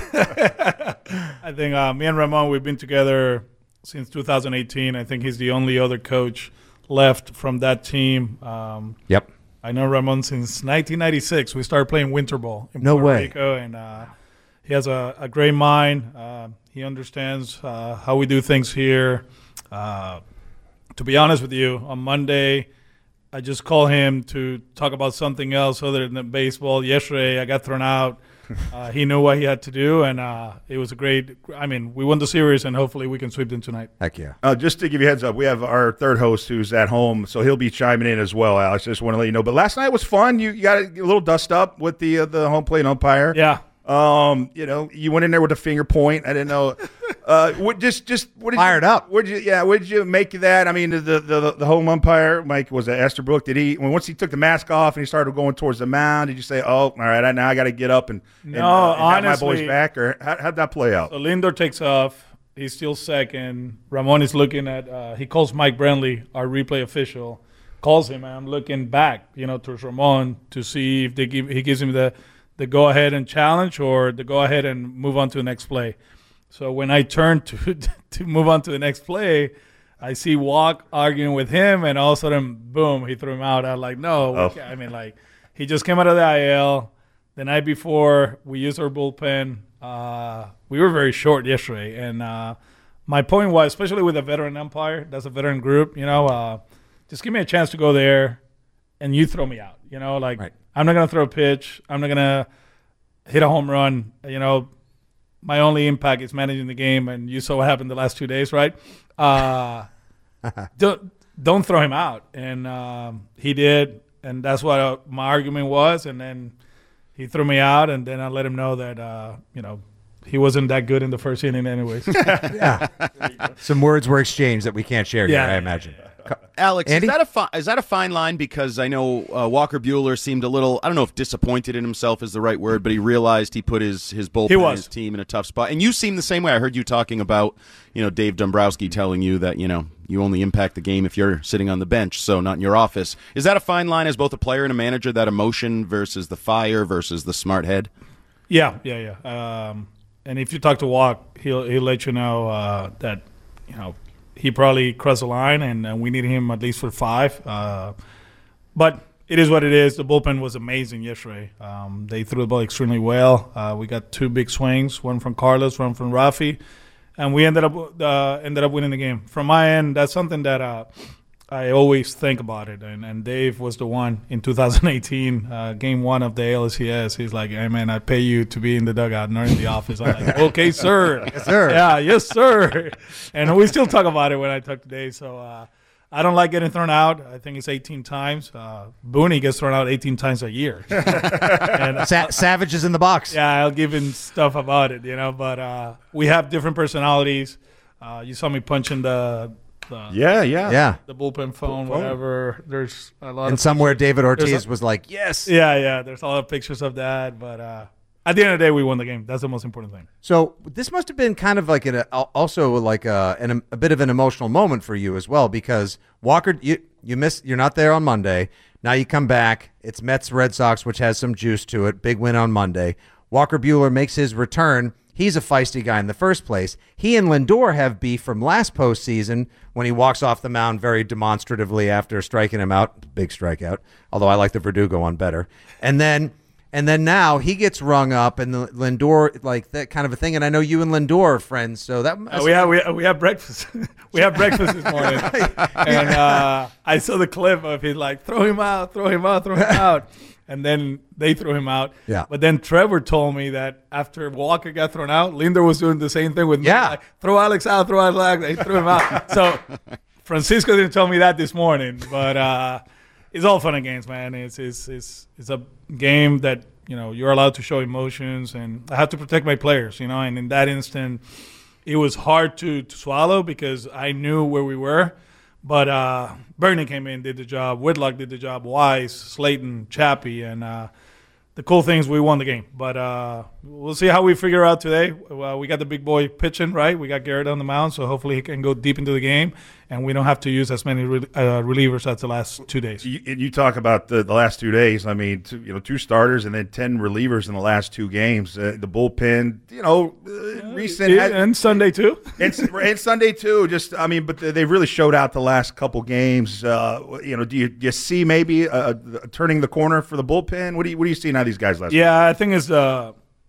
I think me and Ramon, we've been together since 2018. I think he's the only other coach left from that team. Yep. I know Ramon since 1996. We started playing winter ball in No Puerto way. Rico, and he has a great mind. He understands how we do things here. To be honest with you, on Monday, I just called him to talk about something else other than baseball. Yesterday, I got thrown out. He knew what he had to do, and it was a great – I mean, we won the series, and hopefully we can sweep them tonight. Heck yeah. Just to give you a heads up, we have our third host who's at home, so he'll be chiming in as well, Alex. I just want to let you know. But last night was fun. You got a little dust up with the home plate umpire. Yeah. You went in there with a finger point. I didn't know. What did fired up? What did you make of that? I mean, the home umpire, Mike, was it Esterbrook? Once he took the mask off and he started going towards the mound, did you say, "Oh, all right, now I got to get up and honestly, have my boys back"? Or how'd that play out? So Lindor takes off. He's still second. Ramon is looking at. He calls Mike Brantley, our replay official, calls him, and I'm looking back, towards Ramon to see if he gives him the go ahead and challenge or the go ahead and move on to the next play. So when I turn to move on to the next play, I see Walk arguing with him, and all of a sudden, boom, he threw him out. I'm like, no. I mean, he just came out of the IL. The night before, we used our bullpen. We were very short yesterday. And my point was, especially with a veteran umpire, that's a veteran group, just give me a chance to go there, and you throw me out. Right. I'm not going to throw a pitch. I'm not going to hit a home run. My only impact is managing the game, and you saw what happened the last 2 days, right? Don't throw him out. And he did, and that's what my argument was. And then he threw me out, and then I let him know that, he wasn't that good in the first inning anyways. Yeah. Some words were exchanged that we can't share here, I imagine. Alex, Andy? is that a fine line? Because I know Walker Buehler seemed a little, I don't know if disappointed in himself is the right word, but he realized he put his bullpen, his team in a tough spot. And you seem the same way. I heard you talking about, Dave Dombrowski telling you that, you only impact the game if you're sitting on the bench, so not in your office. Is that a fine line as both a player and a manager, that emotion versus the fire versus the smart head? Yeah. And if you talk to Walk, he'll let you know that, he probably crossed the line, and we need him at least for 5. But it is what it is. The bullpen was amazing yesterday. They threw the ball extremely well. We got 2 big swings, one from Carlos, one from Rafi, and we ended up winning the game. From my end, that's something that I always think about it. And Dave was the one in 2018, game 1 of the ALCS. He's like, "Hey, man, I pay you to be in the dugout, not in the office." I'm like, "Okay, sir." Yes, sir. Yeah, yes, sir. And we still talk about it when I talk to Dave. So I don't like getting thrown out. I think it's 18 times. Booney gets thrown out 18 times a year. And Savage is in the box. Yeah, I'll give him stuff about it, But we have different personalities. You saw me punching the bullpen phone, whatever. There's a lot. And somewhere David Ortiz was like, "Yes." Yeah. There's a lot of pictures of that, but at the end of the day, we won the game. That's the most important thing. So this must have been kind of like a bit of an emotional moment for you as well, because Walker, you missed. You're not there on Monday. Now you come back. It's Mets Red Sox, which has some juice to it. Big win on Monday. Walker Buehler makes his return. He's a feisty guy in the first place. He and Lindor have beef from last postseason when he walks off the mound very demonstratively after striking him out. Big strikeout. Although I like the Verdugo one better. And then now he gets rung up, and the Lindor, like that kind of a thing. And I know you and Lindor are friends, so that we have breakfast. We have breakfast this morning, and I saw the clip of him like throw him out. And then they threw him out. Yeah. But then Trevor told me that after Walker got thrown out, Lindor was doing the same thing with me. Like, throw Alex out, throw Alex out. They threw him out. So Francisco didn't tell me that this morning. But it's all fun and games, man. It's a game that, you're allowed to show emotions. And I have to protect my players, And in that instant, it was hard to swallow because I knew where we were. But Bernie came in, did the job. Whitlock did the job. Wise, Slayton, Chappie, and the cool thing is we won the game. But we'll see how we figure out today. We got the big boy pitching, right? We got Garrett on the mound, so hopefully he can go deep into the game, and we don't have to use as many relievers as the last 2 days. You talk about the last 2 days. I mean, two starters and then 10 relievers in the last two games. The bullpen, recent and Sunday too, and Sunday too. But they've really showed out the last couple games. Do you see maybe turning the corner for the bullpen? What do you see now these guys last? Yeah, I think it's the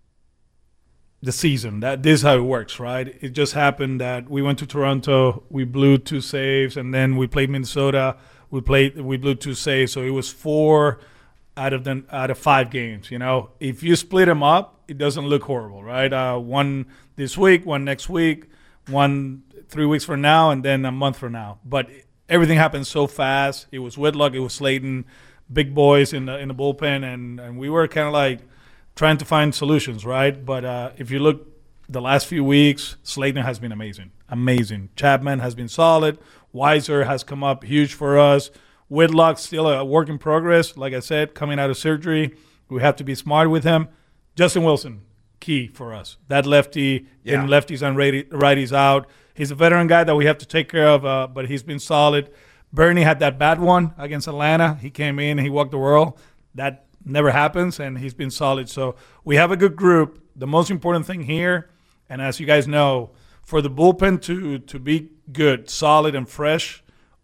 season. This is how it works, right? It just happened that we went to Toronto, we blew 2 saves, and then we played Minnesota. We blew 2 saves, so it was 4 out of 5 games. If you split them up, it doesn't look horrible, right? One this week, one next week, one 3 weeks from now, and then a month from now. But everything happened so fast. It was Whitlock, it was Slayton, big boys in the bullpen, and we were kind of like trying to find solutions, right? But if you look the last few weeks, Slayton has been amazing. Chapman has been solid. Weiser has come up huge for us. Whitlock's still a work in progress. Like I said, coming out of surgery, we have to be smart with him. Justin Wilson, key for us. That lefty, getting lefties and righties out. He's a veteran guy that we have to take care of, but he's been solid. Bernie had that bad one against Atlanta. He came in, he walked the world. That never happens, and he's been solid. So we have a good group. The most important thing here, and as you guys know, for the bullpen to be good, solid, and fresh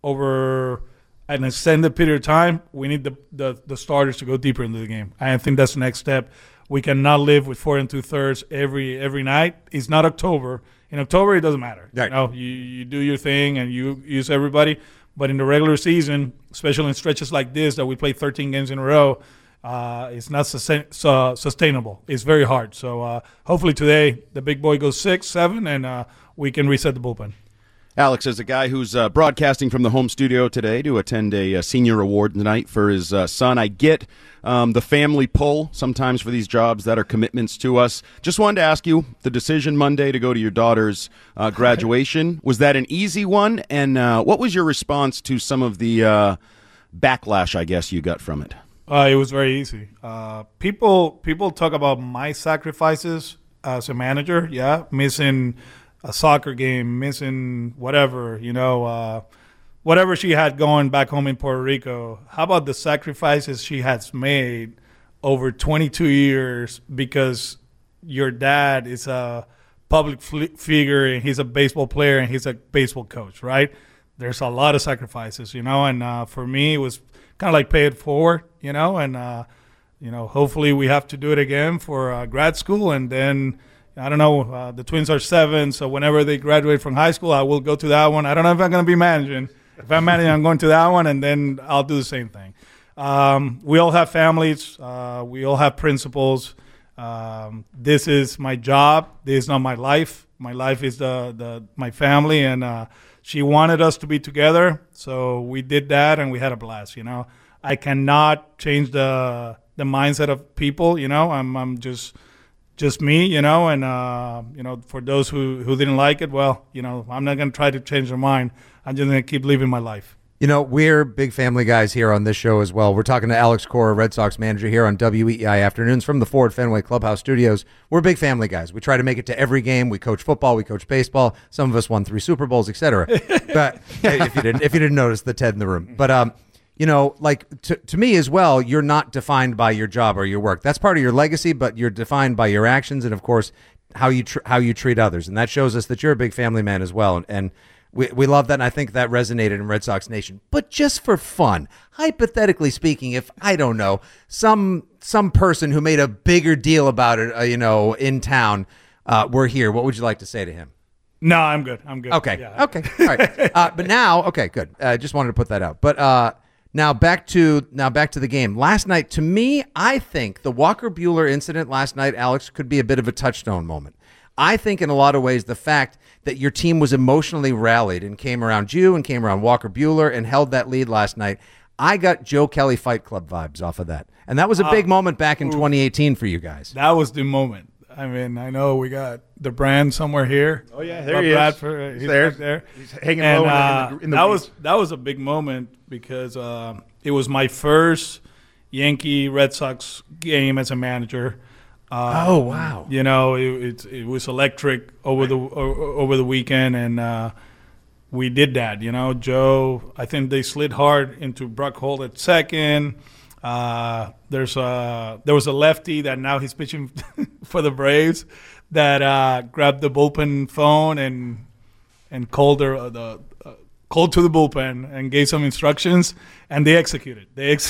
over an extended period of time, we need the starters to go deeper into the game. I think that's the next step. We cannot live with 4 2/3 every night. It's not October. In October, it doesn't matter. Right. You do your thing and you use everybody. But in the regular season, especially in stretches like this that we play 13 games in a row, it's not sustainable. It's very hard. So hopefully today the big boy goes 6, 7, and we can reset the bullpen. Alex, as a guy who's broadcasting from the home studio today to attend a senior award tonight for his son, I get the family pull sometimes for these jobs that are commitments to us. Just wanted to ask you, the decision Monday to go to your daughter's graduation, was that an easy one? And what was your response to some of the backlash, I guess, you got from it? It was very easy. People talk about my sacrifices as a manager, missing a soccer game, missing whatever, whatever she had going back home in Puerto Rico. How about the sacrifices she has made over 22 years because your dad is a public figure and he's a baseball player and he's a baseball coach, right? There's a lot of sacrifices, and for me it was kind of like pay it forward, and hopefully we have to do it again for grad school, and then I don't know, the twins are 7, so whenever they graduate from high school, I will go to that one. I don't know if I'm going to be managing. If I'm managing, I'm going to that one, and then I'll do the same thing. We all have families. We all have principles. This is my job. This is not my life. My life is my family, and she wanted us to be together, so we did that, and we had a blast. I cannot change the mindset of people. I'm just me. And for those who didn't like it, well, I'm not going to try to change their mind. I'm just going to keep living my life. We're big family guys here on this show as well. We're talking to Alex Cora, Red Sox manager here on WEEI Afternoons from the Ford Fenway Clubhouse Studios. We're big family guys. We try to make it to every game. We coach football. We coach baseball. Some of us won 3 Super Bowls, etc. But if you didn't notice the Ted in the room. But to me as well, you're not defined by your job or your work. That's part of your legacy, but you're defined by your actions and, of course, how you treat others. And that shows us that you're a big family man as well. And we love that, and I think that resonated in Red Sox Nation. But just for fun, hypothetically speaking, if, I don't know, some person who made a bigger deal about it, in town, were here, what would you like to say to him? No, I'm good. Okay. Yeah. Okay. All right. But now, okay, good. Just wanted to put that out. But now back to the game. Last night, to me, I think the Walker Buehler incident last night, Alex, could be a bit of a touchstone moment. I think in a lot of ways the fact that your team was emotionally rallied and came around you and came around Walker Buehler and held that lead last night, I got Joe Kelly Fight Club vibes off of that. And that was a big moment back in 2018 for you guys. That was the moment. I mean, I know we got the brand somewhere here. Oh, yeah, there he is. Bradford, he's there. Back there. He's hanging low in the that was a big moment because it was my first Yankee Red Sox game as a manager. Oh wow! It was electric over the weekend, and we did that. Joe, I think they slid hard into Brock Holt at second. There was a lefty that now he's pitching for the Braves that grabbed the bullpen phone and called to the bullpen and gave some instructions, and they executed.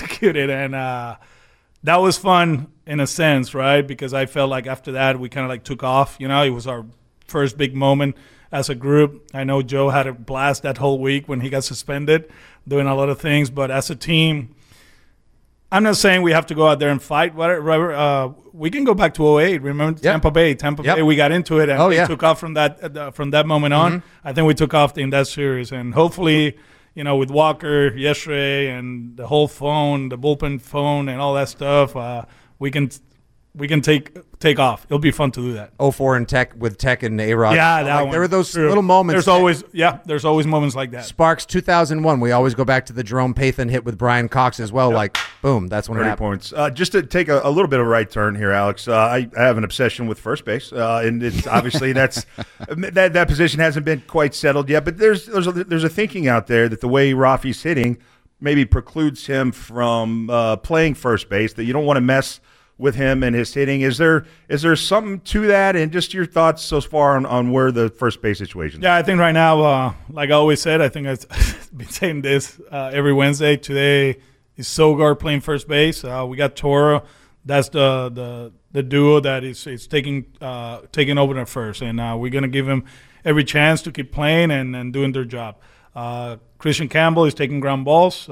And that was fun in a sense, right? Because I felt like after that we kind of took off. It was our first big moment as a group. I know Joe had a blast that whole week when he got suspended, doing a lot of things. But as a team, I'm not saying we have to go out there and fight. Whatever. We can go back to 2008. Remember Tampa Bay? Bay, we got into it and we took off from that moment on. Mm-hmm. I think we took off in that series. And hopefully, with Walker yesterday and the whole phone, the bullpen phone and all that stuff, we can take off. It'll be fun to do that. 04 and Tech and A-Rod. Yeah, that one. There were those little moments. There's always moments like that. Sparks 2001. We always go back to the Jerome Pathan hit with Brian Cox as well. Yep. Boom, that's when it happened. 30 points. Just to take a little bit of a right turn here, Alex. I have an obsession with first base, and it's obviously that position hasn't been quite settled yet. But there's a thinking out there that the way Rafi's hitting maybe precludes him from playing first base. That you don't want to mess with him and his hitting. Is there something to that? And just your thoughts so far on where the first base situation is? Yeah, I think right now, like I always said, I think I've been saying this every Wednesday. Today is Sogard playing first base. We got Toro. That's the duo that is taking over at first. And we're going to give him every chance to keep playing and doing their job. Christian Campbell is taking ground balls.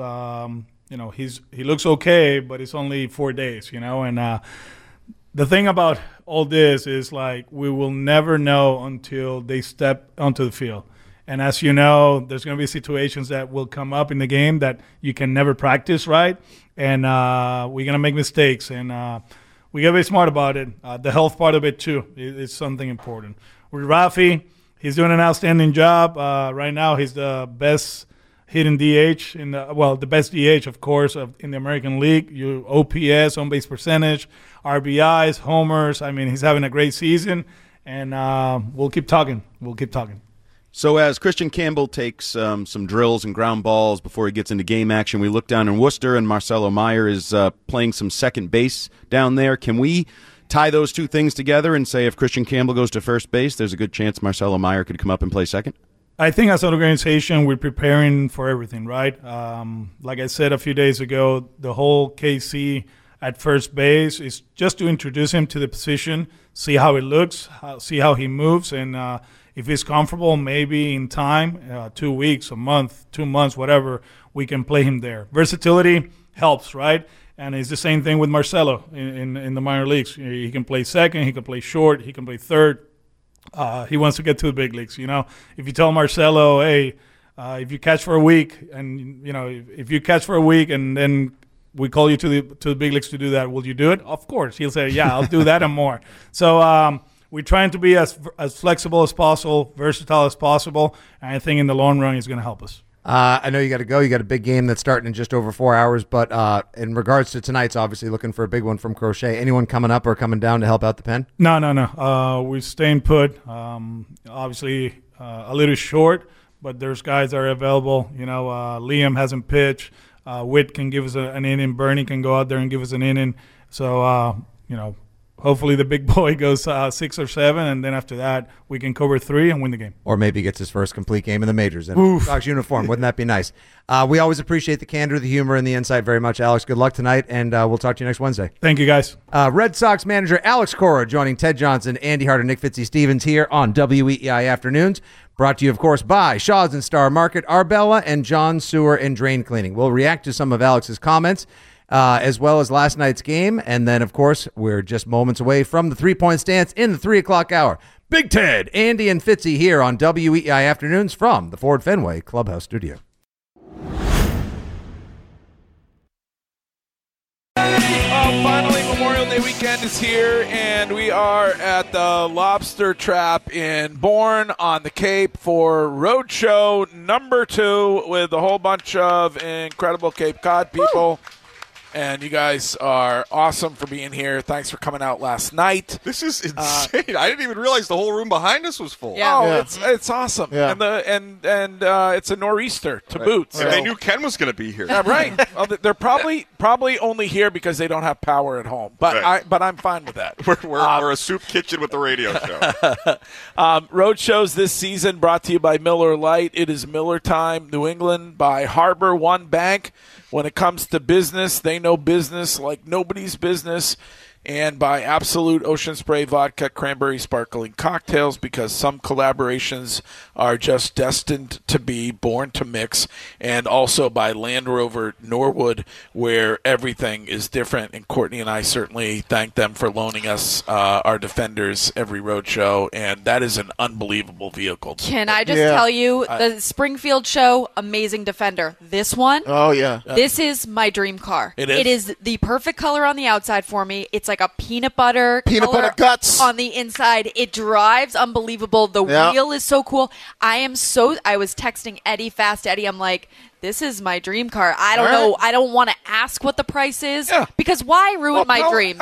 He looks okay, but it's only 4 days, and the thing about all this is we will never know until they step onto the field. And as you know, there's going to be situations that will come up in the game that you can never practice, right? And we're going to make mistakes, and we got to be smart about it. The health part of it, too, is something important. With Rafi, he's doing an outstanding job. Right now, he's the best hitting DH the best DH, of course, in the American League. Your OPS, on base percentage, RBIs, homers. I mean, he's having a great season, and we'll keep talking. So as Christian Campbell takes some drills and ground balls before he gets into game action, we look down in Worcester, and Marcelo Meyer is playing some second base down there. Can we tie those two things together and say if Christian Campbell goes to first base, there's a good chance Marcelo Meyer could come up and play second? I think as an organization, we're preparing for everything, right? Like I said a few days ago, the whole KC at first base is just to introduce him to the position, see how it looks, see how he moves, and if he's comfortable, maybe in time, 2 weeks, a month, 2 months, whatever, we can play him there. Versatility helps, right? And it's the same thing with Marcelo in the minor leagues. He can play second, he can play short, he can play third. he wants to get to the big leagues. If you tell Marcelo, hey, if you catch for a week, and if you catch for a week and then we call you to the big leagues to do that, will you do it? Of course, he'll say, yeah, I'll do that and more. So we're trying to be as flexible as possible, versatile as possible, and I think in the long run, it's going to help us. I know you got to go. You got a big game that's starting in just over 4 hours. But in regards to tonight's, obviously looking for a big one from Crochet. Anyone coming up or coming down to help out the pen? No. We're staying put. Obviously, a little short, but there's guys that are available. Liam hasn't pitched. Witt can give us an inning. Bernie can go out there and give us an inning. So, hopefully the big boy goes 6 or 7, and then after that we can cover 3 and win the game. Or maybe gets his first complete game in the majors in a Sox uniform. Wouldn't that be nice? We always appreciate the candor, the humor, and the insight very much, Alex. Good luck tonight, and we'll talk to you next Wednesday. Thank you, guys. Red Sox manager Alex Cora joining Ted Johnson, Andy Hart, and Nick Fitzy-Stevens here on WEEI Afternoons. Brought to you, of course, by Shaw's and Star Market, Arbella, and John Sewer and Drain Cleaning. We'll react to some of Alex's comments, as well as last night's game. And then, of course, we're just moments away from the 3-point stance in the 3 o'clock hour. Big Ted, Andy, and Fitzy here on WEEI Afternoons from the Ford Fenway Clubhouse Studio. Finally, Memorial Day weekend is here, and we are at the Lobster Trap in Bourne on the Cape for Roadshow number 2 with a whole bunch of incredible Cape Cod people. And you guys are awesome for being here. Thanks for coming out last night. This is insane. I didn't even realize the whole room behind us was full. It's awesome. Yeah. And it's a nor'easter to boot. And they knew Ken was going to be here. Yeah, right. Well, they're probably only here because they don't have power at home. But I'm fine with that. We're a soup kitchen with the radio show. Road shows this season brought to you by Miller Lite. It is Miller time. New England by Harbor One Bank. When it comes to business, they know business like nobody's business. And by Absolute Ocean Spray Vodka Cranberry Sparkling Cocktails, because some collaborations are just destined to be born to mix. And also by Land Rover Norwood, where everything is different. And Courtney and I certainly thank them for loaning us our Defenders every road show. And that is an unbelievable vehicle. Can I just tell you, the Springfield show, amazing Defender. This one, this is my dream car. It is? It is the perfect color on the outside for me. It's like a peanut butter guts on the inside. It drives unbelievable. The wheel is so cool. I was texting Eddie, Fast Eddie. I'm like, this is my dream car. I don't know. I don't want to ask what the price is because why ruin my dreams?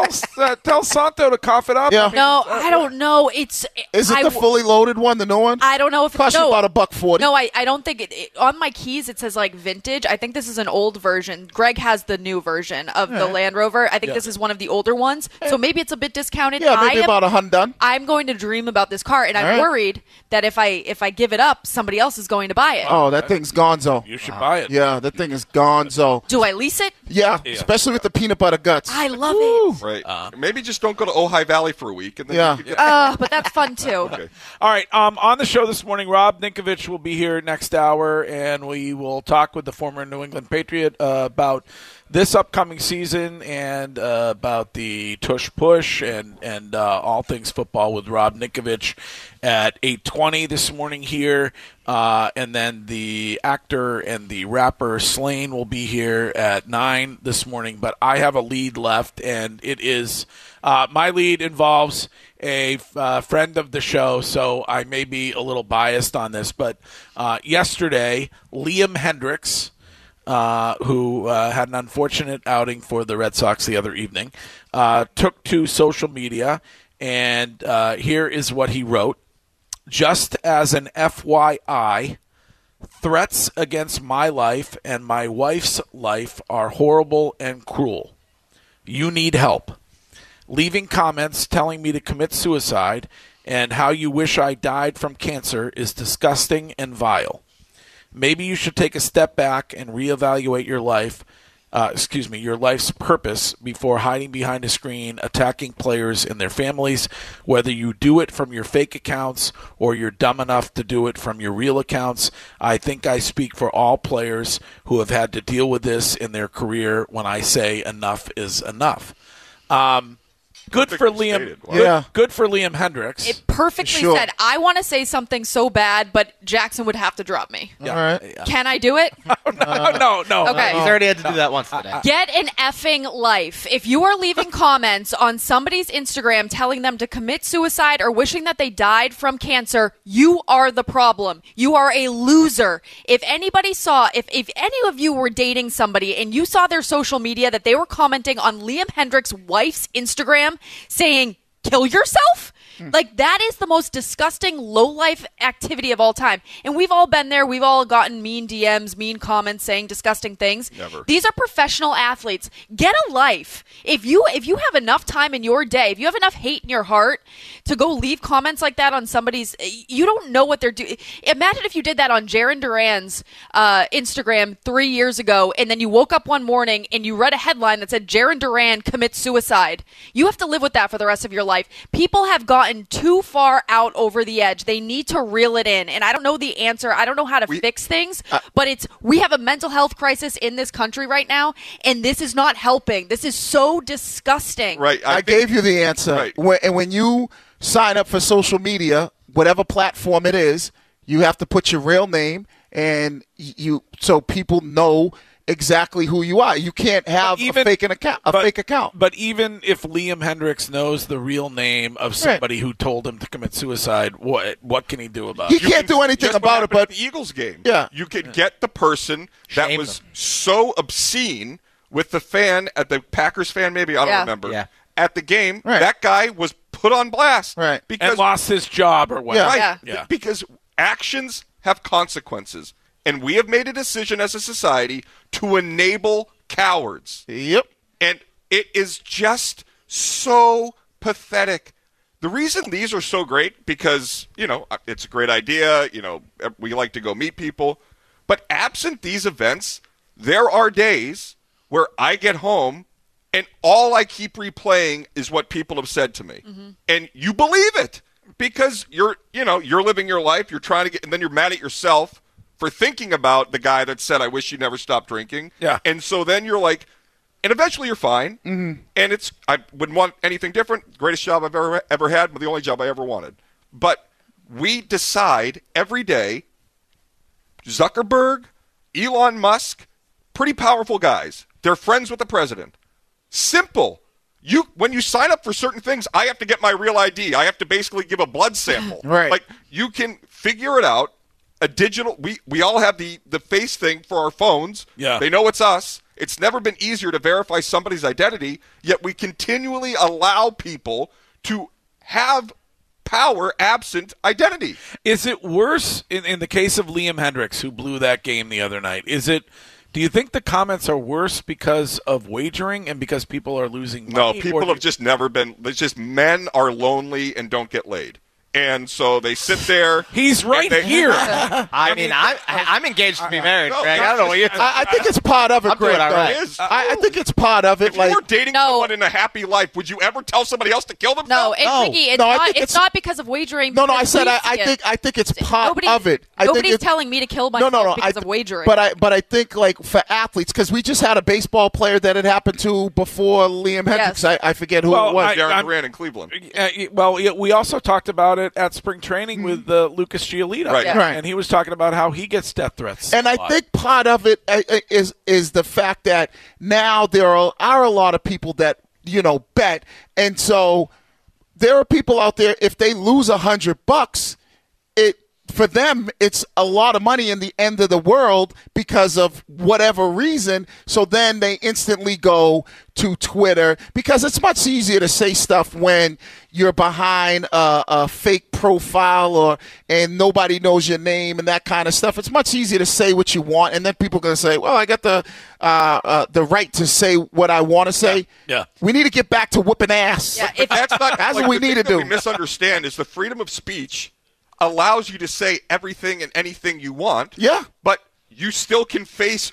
Tell Santo to cough it up. Yeah. No, I don't know. Is it the fully loaded one, the new one? I don't know if costs you about $140. No, I don't think it. On my keys it says like vintage. I think this is an old version. Greg has the new version of the Land Rover. I think this is one of the older ones. So maybe it's a bit discounted. Yeah, maybe about $100. I'm going to dream about this car, and I'm worried that if I give it up, somebody else is going to buy it. Oh, that thing's gonzo. You should buy it. Yeah, that thing is gonzo. Do I lease it? Yeah, especially with the peanut butter guts. I love it. Right. Maybe just don't go to Ojai Valley for a week. And then but that's fun too. Okay. All right. On the show this morning, Rob Ninkovich will be here next hour, and we will talk with the former New England Patriot about this upcoming season and about the tush push and all things football with Rob Ninkovich at 8:20 this morning here. And then the actor and the rapper Slain will be here at 9 this morning. But I have a lead left, and it is my lead involves a friend of the show, so I may be a little biased on this. But yesterday, Liam Hendriks, who had an unfortunate outing for the Red Sox the other evening, took to social media, and here is what he wrote. Just as an FYI, threats against my life and my wife's life are horrible and cruel. You need help. Leaving comments telling me to commit suicide and how you wish I died from cancer is disgusting and vile. Maybe you should take a step back and reevaluate your life, your life's purpose before hiding behind a screen, attacking players and their families, whether you do it from your fake accounts or you're dumb enough to do it from your real accounts. I think I speak for all players who have had to deal with this in their career when I say enough is enough. good for Liam. Good for Liam Hendricks. It perfectly said, I want to say something so bad, but Jackson would have to drop me. Yeah. All right. Can I do it? No. Okay. He's already had to do that once today. Get an effing life. If you are leaving comments on somebody's Instagram telling them to commit suicide or wishing that they died from cancer, you are the problem. You are a loser. If anybody saw, if any of you were dating somebody and you saw their social media that they were commenting on Liam Hendricks' wife's Instagram saying, kill yourself? Like, that is the most disgusting low-life activity of all time. And we've all been there. We've all gotten mean DMs, mean comments saying disgusting things. Never. These are professional athletes. Get a life. If you have enough time in your day, if you have enough hate in your heart to go leave comments like that on somebody's, you don't know what they're doing. Imagine if you did that on Jaron Duran's Instagram 3 years ago, and then you woke up one morning and you read a headline that said Jaron Duran commits suicide. You have to live with that for the rest of your life. People have gotten too far out over the edge. They need to reel it in. And I don't know the answer. I don't know how to fix things, but we have a mental health crisis in this country right now, and this is not helping. This is so disgusting. Right. I gave you the answer. Right. When you sign up for social media, whatever platform it is, you have to put your real name and so people know exactly who you are. You can't have a fake account. But even if Liam Hendricks knows the real name of somebody who told him to commit suicide, what can he do about it? He can't do anything about it. But the Eagles game, yeah, you could get the person that was so obscene with the fan at the Packers fan. Maybe I don't remember. Yeah. At the game, that guy was put on blast, because and lost his job or what? Yeah. Because actions have consequences. And we have made a decision as a society to enable cowards. Yep. And it is just so pathetic. The reason these are so great, because, it's a great idea. We like to go meet people. But absent these events, there are days where I get home and all I keep replaying is what people have said to me. Mm-hmm. And you believe it because you're living your life. You're trying to get, and then you're mad at yourself for thinking about the guy that said, I wish you never stopped drinking. Yeah. And so then you're like, and eventually you're fine. Mm-hmm. And I wouldn't want anything different. Greatest job I've ever had, but the only job I ever wanted. But we decide every day, Zuckerberg, Elon Musk, pretty powerful guys. They're friends with the president. Simple. When you sign up for certain things, I have to get my real ID. I have to basically give a blood sample. Right. Like, you can figure it out. A digital, we all have the face thing for our phones. Yeah. They know it's us. It's never been easier to verify somebody's identity, yet we continually allow people to have power absent identity. Is it worse in the case of Liam Hendricks, who blew that game the other night? Do you think the comments are worse because of wagering and because people are losing money? No, people have just never been. It's just men are lonely and don't get laid. And so they sit there. He's right here. I mean, I'm engaged to be married, Greg. I don't know what you're talking I think it's part of it, I'm Greg. doing all right. I think it's part of it. If you were dating someone in a happy life, would you ever tell somebody else to kill themselves? No, it's not because of wagering. No, I said I think it's part of it. Nobody's telling me to kill myself because of wagering. But I think, like, for athletes, because we just had a baseball player that it happened to before Liam Hendricks. Yes. I forget who it was. Jaron Duran in Cleveland. We also talked about it at spring training with Lucas Giolito. Right. Yeah. Right. And he was talking about how he gets death threats. And I think part of it is the fact that now there are a lot of people that, bet. And so there are people out there, if they lose $100, for them, it's a lot of money in the end of the world because of whatever reason. So then they instantly go to Twitter because it's much easier to say stuff when you're behind a fake profile and nobody knows your name and that kind of stuff. It's much easier to say what you want, and then people are going to say, well, I got the right to say what I want to say. Yeah. We need to get back to whooping ass. Yeah, That's what we need to do. What we misunderstand is the freedom of speech allows you to say everything and anything you want. Yeah. But you still can face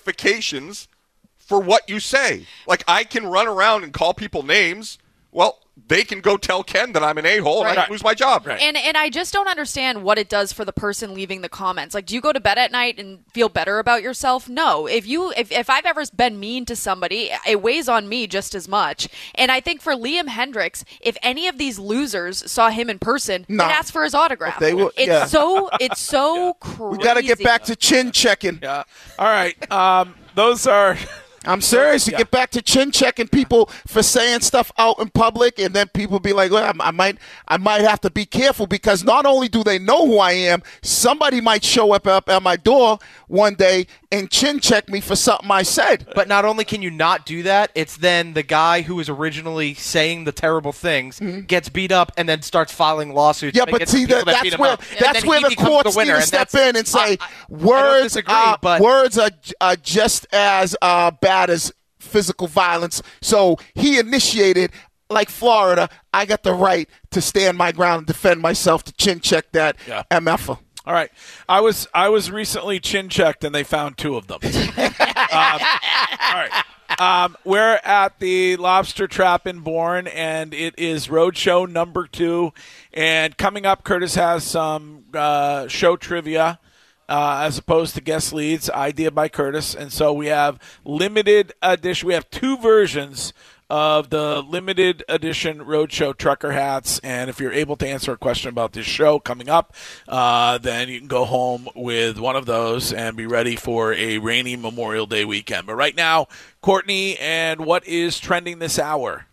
ramifications for what you say. Like, I can run around and call people names. Well, they can go tell Ken that I'm an a-hole and I can lose my job. Right. And I just don't understand what it does for the person leaving the comments. Like, do you go to bed at night and feel better about yourself? No. If I've ever been mean to somebody, it weighs on me just as much. And I think for Liam Hendriks, if any of these losers saw him in person, they'd ask for his autograph. It's so crazy. We got to get back to chin checking. Yeah. All right. Those are... I'm serious. To get back to chin checking people for saying stuff out in public, and then people be like, well, I might have to be careful, because not only do they know who I am, somebody might show up at my door one day and chin check me for something I said. But not only can you not do that, it's then the guy who was originally saying the terrible things gets beat up and then starts filing lawsuits. Yeah, but see, that's where the courts need to step in and say words are just as bad as physical violence. So he initiated, like Florida, I got the right to stand my ground and defend myself, to chin check that MFer. All right. I was recently chin checked and they found 2 of them. All right. We're at the Lobster Trap in Bourne, and it is Roadshow number 2. And coming up, Curtis has some show trivia. As opposed to guest leads, idea by Curtis. And so we have limited edition. We have 2 versions of the limited edition Roadshow trucker hats. And if you're able to answer a question about this show coming up, then you can go home with one of those and be ready for a rainy Memorial Day weekend. But right now, Courtney, and what is trending this hour?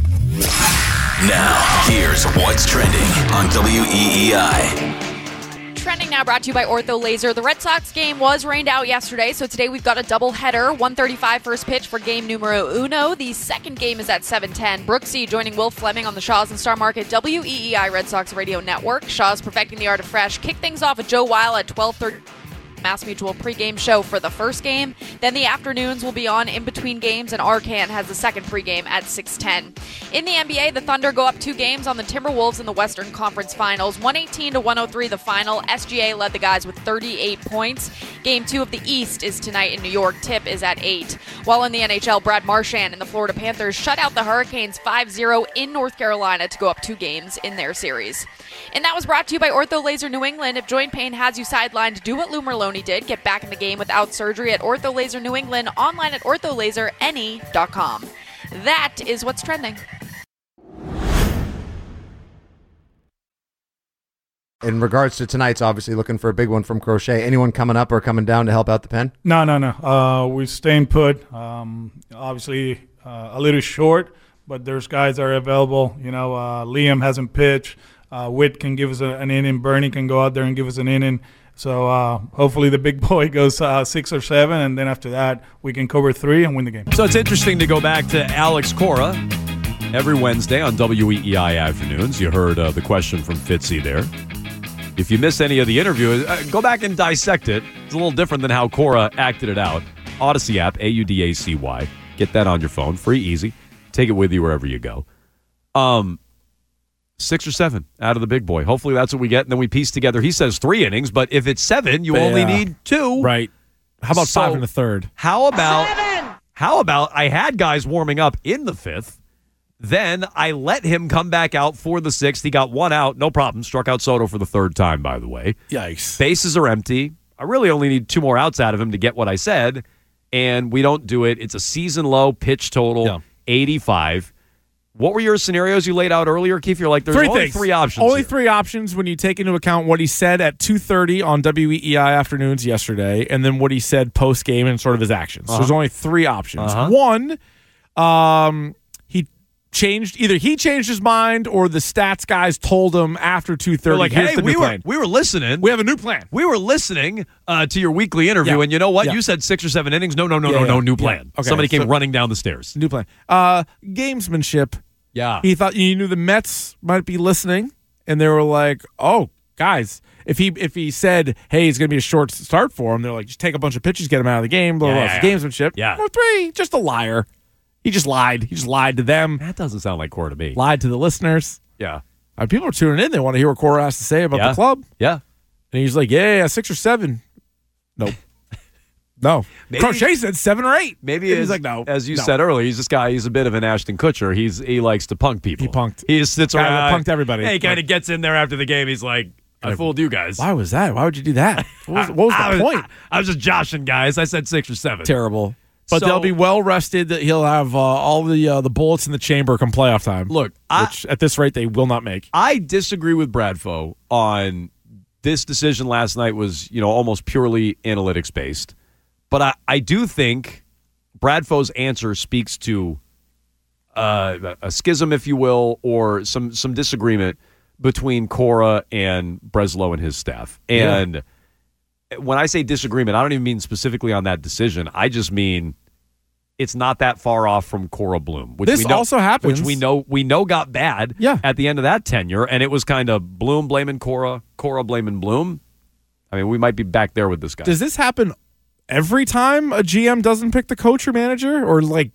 Now, here's what's trending on WEEI. Trending now brought to you by Ortho Laser. The Red Sox game was rained out yesterday, so today we've got a doubleheader. 1:35 first pitch for game numero uno. The second game is at 7:10. Brooksy joining Will Fleming on the Shaw's and Star Market WEEI Red Sox Radio Network. Shaw's perfecting the art of fresh. Kick things off with Joe Weil at 12:30. Mass Mutual pregame show for the first game. Then the afternoons will be on in between games, and Arcan has the second pregame at 6:10. In the NBA, the Thunder go up 2 games on the Timberwolves in the Western Conference Finals. 118-103 the final. SGA led the guys with 38 points. Game 2 of the East is tonight in New York. Tip is at 8. While in the NHL, Brad Marchand and the Florida Panthers shut out the Hurricanes 5-0 in North Carolina to go up 2 games in their series. And that was brought to you by Ortho Laser New England. If joint pain has you sidelined, do what Lou Merlone did. Get back in the game without surgery at Ortho Laser New England, online at ortholaserne.com. That is what's trending. In regards to tonight's, obviously looking for a big one from Crochet. Anyone coming up or coming down to help out the pen? No. We're staying put. Obviously a little short, but there's guys that are available. Liam hasn't pitched. Witt can give us an inning. Bernie can go out there and give us an inning. So hopefully the big boy goes 6 or 7, and then after that we can cover 3 and win the game. So it's interesting to go back to Alex Cora every Wednesday on WEEI Afternoons. You heard the question from Fitzy there. If you missed any of the interview, go back and dissect it. It's a little different than how Cora acted it out. Odyssey app, AUDACY. Get that on your phone. Free, easy. Take it with you wherever you go. 6 or 7 out of the big boy. Hopefully that's what we get, and then we piece together. He says 3 innings, but if it's 7, you only need 2. Right. How about 5 in the third? How about I had guys warming up in the 5th, then I let him come back out for the 6th. He got 1 out, no problem. Struck out Soto for the 3rd time, by the way. Yikes. Bases are empty. I really only need 2 more outs out of him to get what I said, and we don't do it. It's a season low pitch total, 85. What were your scenarios you laid out earlier, Keith? You're like, there's only 3 options. Only 3 options when you take into account what he said at 2:30 on WEEI Afternoons yesterday, and then what he said post-game and sort of his actions. So there's only 3 options. One, he changed his mind, or the stats guys told him after 2:30, like, here's hey, the new plan. We were listening. We have a new plan. We were listening to your weekly interview, and you know what? You said 6 or 7 innings. No, new plan. Okay, Somebody came running down the stairs. New plan. Gamesmanship. Yeah. He thought you knew the Mets might be listening, and they were like, oh, guys, if he said, hey, it's going to be a short start for him, they're like, just take a bunch of pitches, get him out of the game, blah, blah, blah. Gamesmanship. Yeah. Number 3, just a liar. He just lied. He just lied to them. That doesn't sound like Cora to me. Lied to the listeners. Yeah. People are tuning in. They want to hear what Cora has to say about the club. Yeah. And he's like, yeah, 6 or 7. Nope. No. Crochet said 7 or 8. Maybe he's like, no. As you said earlier, he's this guy. He's a bit of an Ashton Kutcher. He likes to punk people. He punked. He just sits Guy around. that punked everybody. He kind of gets in there after the game. He's like, I fooled you guys. Why was that? Why would you do that? What was the point? I was just joshing guys. I said 6 or 7. Terrible. But they'll be well rested. That he'll have all the bullets in the chamber come playoff time. Look, which at this rate they will not make. I disagree with Bradfo on this decision last night was almost purely analytics based. But I do think Bradfo's answer speaks to a schism, if you will, or some disagreement between Cora and Breslow and his staff. And when I say disagreement, I don't even mean specifically on that decision. I just mean it's not that far off from Cora Bloom. Which this also happens. Which we know got bad at the end of that tenure, and it was kind of Bloom blaming Cora, Cora blaming Bloom. I mean, we might be back there with this guy. Does this happen every time a GM doesn't pick the coach or manager, or like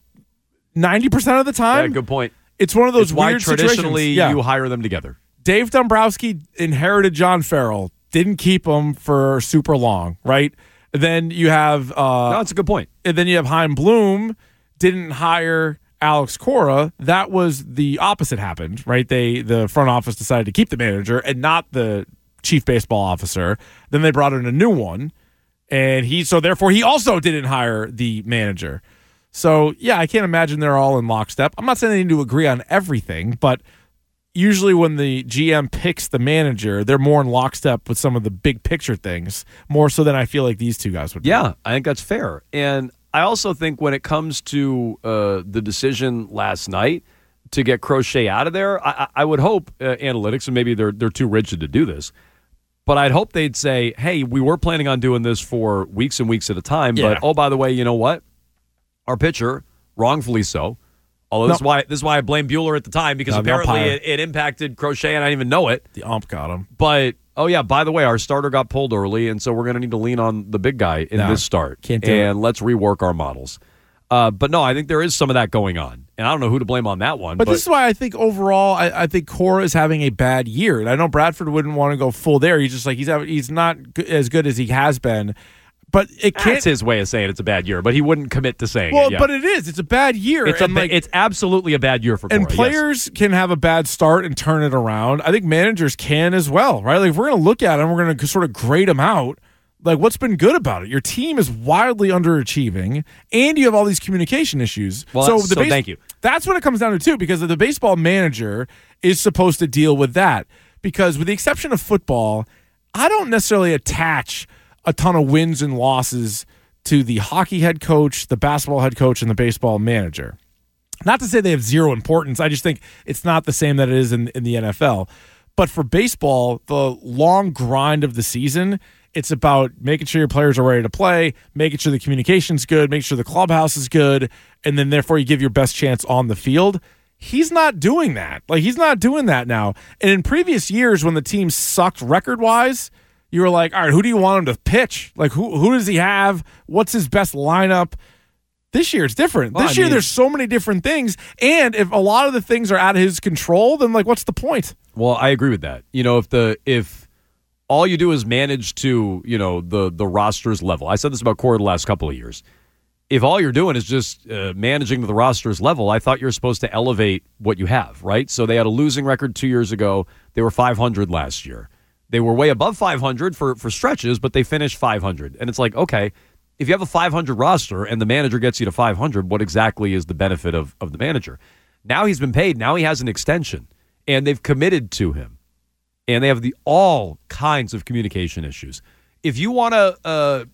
90% of the time? Yeah, good point. It's one of those it's weird why traditionally situations. you hire them together. Dave Dombrowski inherited John Farrell, didn't keep him for super long, right? Then you have no, that's a good point. And then you have Chaim Bloom, didn't hire Alex Cora. That was the opposite happened, right? The front office decided to keep the manager and not the chief baseball officer. Then they brought in a new one. And therefore he also didn't hire the manager. So, yeah, I can't imagine they're all in lockstep. I'm not saying they need to agree on everything, but usually when the GM picks the manager, they're more in lockstep with some of the big picture things, more so than I feel like these two guys would be. Yeah, I think that's fair. And I also think when it comes to the decision last night to get Crochet out of there, I would hope analytics, and maybe they're too rigid to do this, but I'd hope they'd say, hey, we were planning on doing this for weeks and weeks at a time, but, oh, by the way, you know what? Our pitcher, wrongfully so, although this is why I blame Buehler at the time, because apparently it impacted Crochet and I didn't even know it. The ump got him. But, oh, yeah, by the way, our starter got pulled early, and so we're going to need to lean on the big guy in this start. Can't do it. And let's rework our models. But, no, I think there is some of that going on. And I don't know who to blame on that one. But this is why I think overall, I think Cora is having a bad year. And I know Bradford wouldn't want to go full there. He's just like, he's not as good as he has been. But it can't. That's his way of saying it's a bad year, but he wouldn't commit to saying it. Well, but it is. It's a bad year. It's absolutely a bad year for Cora. And players can have a bad start and turn it around. I think managers can as well, right? Like if we're going to look at them, we're going to sort of grade them out. Like what's been good about it? Your team is wildly underachieving, and you have all these communication issues. Well, so thank you. That's what it comes down to too, because the baseball manager is supposed to deal with that. Because with the exception of football, I don't necessarily attach a ton of wins and losses to the hockey head coach, the basketball head coach, and the baseball manager. Not to say they have zero importance. I just think it's not the same that it is in the NFL. But for baseball, the long grind of the season, it's about making sure your players are ready to play, making sure the communication's good, making sure the clubhouse is good, and then therefore you give your best chance on the field. He's not doing that. Like, he's not doing that now. And in previous years when the team sucked record-wise, you were like, all right, who do you want him to pitch? Like, who does he have? What's his best lineup? This year, it's different. Well, this year, there's so many different things. And if a lot of the things are out of his control, then, like, what's the point? Well, I agree with that. You know, if all you do is manage to, the roster's level. I said this about Cora the last couple of years. If all you're doing is just managing to the roster's level, I thought you were supposed to elevate what you have, right? So they had a losing record 2 years ago. They were 500 last year. They were way above 500 for stretches, but they finished 500. And it's like, okay, if you have a 500 roster and the manager gets you to 500, what exactly is the benefit of the manager? Now he's been paid. Now he has an extension, and they've committed to him. And they have all kinds of communication issues. If you want to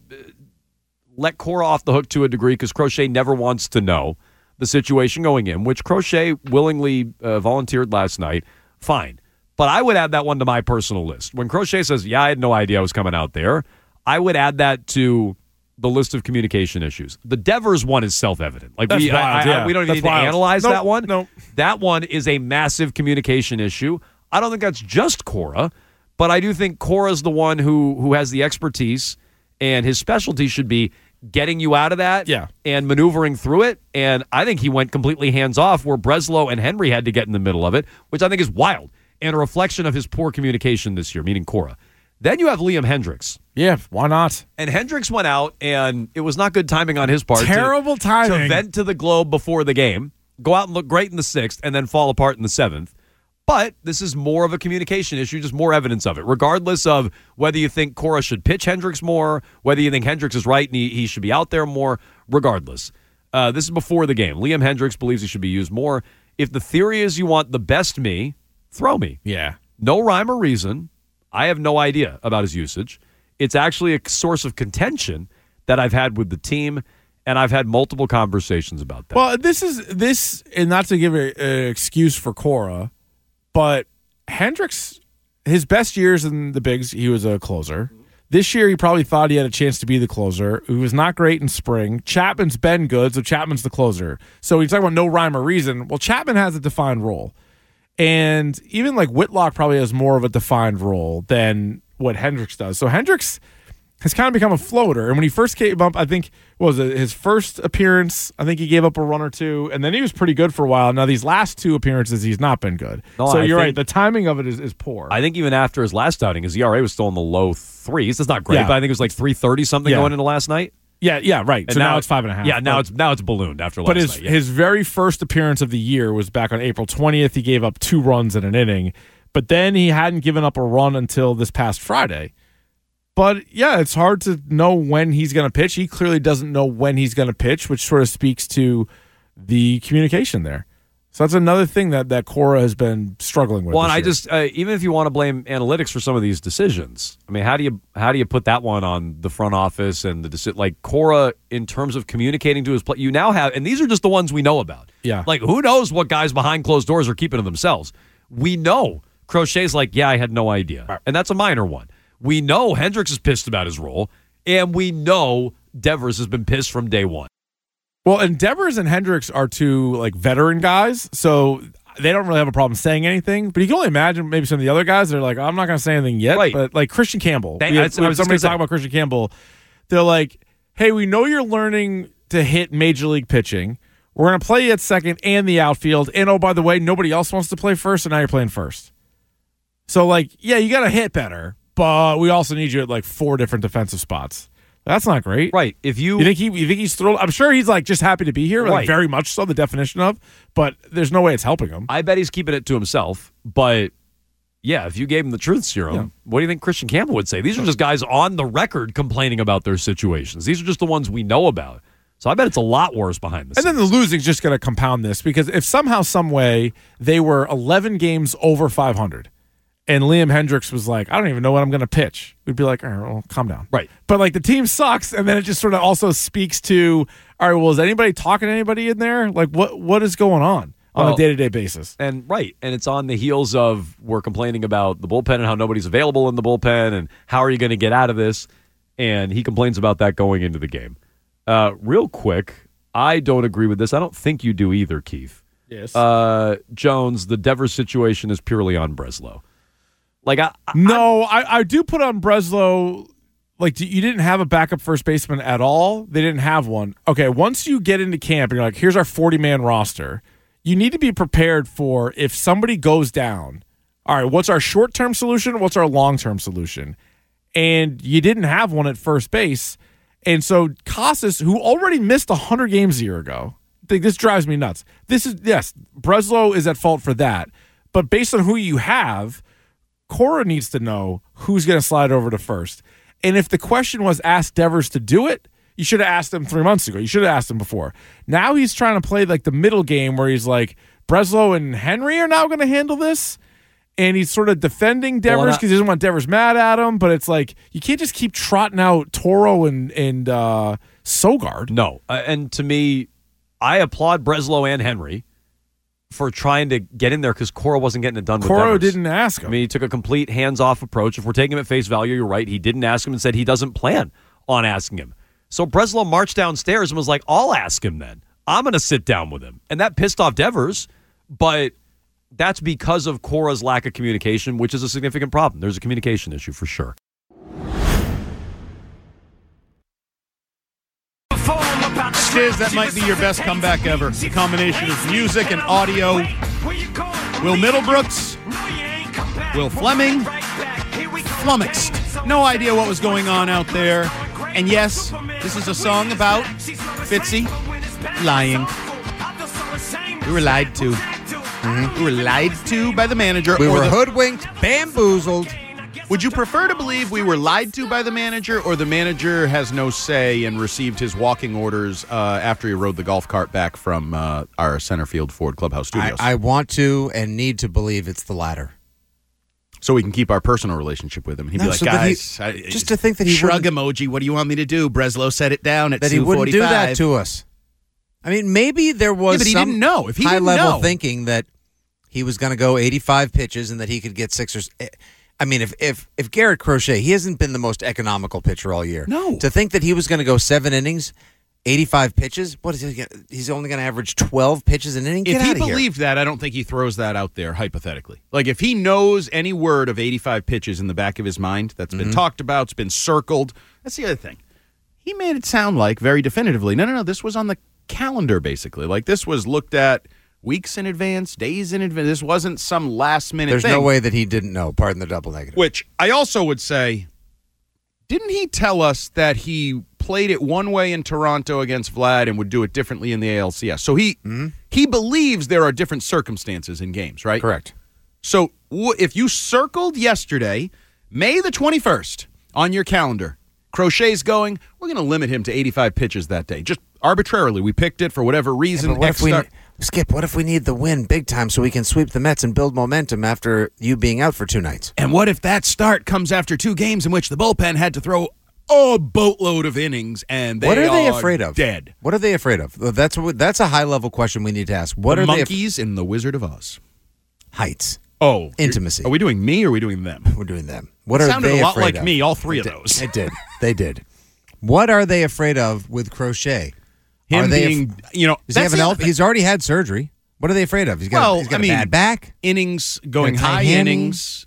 let Cora off the hook to a degree, because Crochet never wants to know the situation going in, which Crochet willingly volunteered last night, fine. But I would add that one to my personal list. When Crochet says, I had no idea I was coming out there, I would add that to the list of communication issues. The Devers one is self-evident. Like we don't even need to analyze that one. No. That one is a massive communication issue. I don't think that's just Cora, but I do think Cora's the one who has the expertise, and his specialty should be getting you out of that and maneuvering through it. And I think he went completely hands-off where Breslow and Henry had to get in the middle of it, which I think is wild and a reflection of his poor communication this year, meaning Cora. Then you have Liam Hendriks. Yeah, why not? And Hendriks went out, and it was not good timing on his part. Terrible timing. To vent to the Globe before the game, go out and look great in the 6th, and then fall apart in the 7th. But this is more of a communication issue, just more evidence of it. Regardless of whether you think Cora should pitch Hendriks more, whether you think Hendriks is right and he should be out there more, regardless. This is before the game. Liam Hendriks believes he should be used more. If the theory is you want the best me, throw me. Yeah. No rhyme or reason. I have no idea about his usage. It's actually a source of contention that I've had with the team, and I've had multiple conversations about that. Well, this, and not to give an excuse for Cora, but Hendriks, his best years in the bigs, he was a closer. This year, he probably thought he had a chance to be the closer. He was not great in spring. Chapman's been good, so Chapman's the closer. So you talk about no rhyme or reason. Well, Chapman has a defined role. And even like Whitlock probably has more of a defined role than what Hendriks does. So Hendriks has kind of become a floater. And when he first came up, I think, what was it, his first appearance, I think he gave up a run or two. And then he was pretty good for a while. Now, these last 2 appearances, he's not been good. No, so you're right. The timing of it is poor. I think even after his last outing, his ERA was still in the low 3s. That's not great, but I think it was like 3.30 something going into last night. Yeah, right. And so now it's 5.5. Yeah, now it's ballooned after last night. But his very first appearance of the year was back on April 20th. He gave up 2 runs in an inning, but then he hadn't given up a run until this past Friday. But yeah, it's hard to know when he's going to pitch. He clearly doesn't know when he's going to pitch, which sort of speaks to the communication there. So that's another thing that Cora has been struggling with. Well, and I just even if you want to blame analytics for some of these decisions, I mean, how do you put that one on the front office and like Cora in terms of communicating to his play? You now have, and these are just the ones we know about. Yeah, like who knows what guys behind closed doors are keeping to themselves? We know Crochet's like, yeah, I had no idea, and that's a minor one. We know Hendriks is pissed about his role, and we know Devers has been pissed from day one. Well, and Devers and Hendriks are 2 like veteran guys, so they don't really have a problem saying anything. But you can only imagine maybe some of the other guys. They're like, I'm not going to say anything yet. Right. But like Christian Campbell, somebody talking about Christian Campbell. They're like, hey, we know you're learning to hit major league pitching. We're going to play you at second and the outfield. And oh, by the way, nobody else wants to play first, so now you're playing first. So like, yeah, you got to hit better, but we also need you at like 4 different defensive spots. That's not great, right? If you think he's thrilled, I'm sure he's like just happy to be here, like right. Very much so. The definition of, but there's no way it's helping him. I bet he's keeping it to himself. But yeah, if you gave him the truth serum, what do you think Christian Campbell would say? These are just guys on the record complaining about their situations. These are just the ones we know about. So I bet it's a lot worse behind the scenes. And then the losing's just going to compound this because if somehow, some way, they were 11 games over 500. And Liam Hendriks was like, I don't even know what I'm going to pitch. We'd be like, all right, well, calm down. Right. But like the team sucks. And then it just sort of also speaks to, all right, well, is anybody talking to anybody in there? Like what is going on a day-to-day basis? And right. And it's on the heels of we're complaining about the bullpen and how nobody's available in the bullpen and how are you going to get out of this? And he complains about that going into the game. Real quick, I don't agree with this. I don't think you do either, Keith. Yes. Jones, the Devers situation is purely on Breslow. Like I do put on Breslow. Like you didn't have a backup first baseman at all. They didn't have one. Okay, once you get into camp and you're like, here's our 40-man roster. You need to be prepared for if somebody goes down. All right, what's our short-term solution? What's our long-term solution? And you didn't have one at first base. And so Casas, who already missed 100 games a year ago, this drives me nuts. Breslow is at fault for that. But based on who you have, Cora needs to know who's going to slide over to first. And if the question was ask Devers to do it, you should have asked him 3 months ago. You should have asked him before. Now he's trying to play like the middle game where he's like, Breslow and Henry are now going to handle this. And he's sort of defending Devers because he doesn't want Devers mad at him. But it's like, you can't just keep trotting out Toro and Sogard. No. And to me, I applaud Breslow and Henry for trying to get in there because Cora wasn't getting it done with Devers. Cora didn't ask him. I mean, he took a complete hands-off approach. If we're taking him at face value, you're right. He didn't ask him and said he doesn't plan on asking him. So Breslow marched downstairs and was like, I'll ask him then. I'm going to sit down with him. And that pissed off Devers, but that's because of Cora's lack of communication, which is a significant problem. There's a communication issue for sure. Stiz, that might be your best comeback ever. A combination of music and audio. Will Middlebrooks, Will Fleming, flummoxed. No idea what was going on out there. And yes, this is a song about Fitzy lying. We were lied to. We were lied to by the manager. We were hoodwinked, bamboozled. Would you prefer to believe we were lied to by the manager, or the manager has no say and received his walking orders after he rode the golf cart back from our center field Ford Clubhouse studios? I want to and need to believe it's the latter. So we can keep our personal relationship with him. He'd be like, guys, just to think that he shrug emoji. What do you want me to do? Breslow set it down at 2:45. That he wouldn't do that to us. I mean, maybe there was but he some didn't know. If he high-level thinking that he was going to go 85 pitches and that he could get 6 or. I mean, if Garrett Crochet, he hasn't been the most economical pitcher all year. No. To think that he was going to go 7 innings, 85 pitches, what is he? He's only going to average 12 pitches an inning. Get if he out of here. believed that, I don't think he throws that out there hypothetically. Like if he knows any word of 85 pitches in the back of his mind that's been talked about, it's been circled. That's the other thing. He made it sound like very definitively, no, this was on the calendar basically. Like this was looked at weeks in advance, days in advance. This wasn't some last minute There's thing. no way that he didn't know. Pardon the double negative. Which I also would say, didn't he tell us that he played it one way in Toronto against Vlad and would do it differently in the ALCS? So he believes there are different circumstances in games, right? Correct. So if you circled yesterday, May the 21st, on your calendar, Crochet's going, we're going to limit him to 85 pitches that day. Just arbitrarily. We picked it for whatever reason. Skip, what if we need the win big time so we can sweep the Mets and build momentum after you being out for 2 nights? And what if that start comes after 2 games in which the bullpen had to throw a boatload of innings and they what are they afraid of? Dead. What are they afraid of? That's a high-level question we need to ask. What the are monkeys in The Wizard of Oz? Heights. Oh. Intimacy. Are we doing me or are we doing them? We're doing them. What are they sounded a lot afraid like of? me, all 3 of those. It did. They did. What are they afraid of with Crochet? Him being, does he have an he's already had surgery. What are they afraid of? He's got a bad back? Innings, going high innings,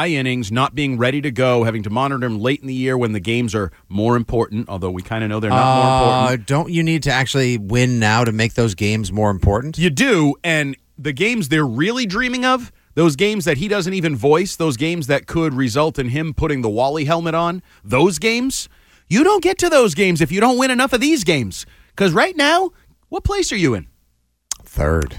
not being ready to go, having to monitor him late in the year when the games are more important, although we kind of know they're not more important. Don't you need to actually win now to make those games more important? You do, and the games they're really dreaming of, those games that he doesn't even voice, those games that could result in him putting the Wally helmet on, those games, you don't get to those games if you don't win enough of these games. Because right now, what place are you in? Third.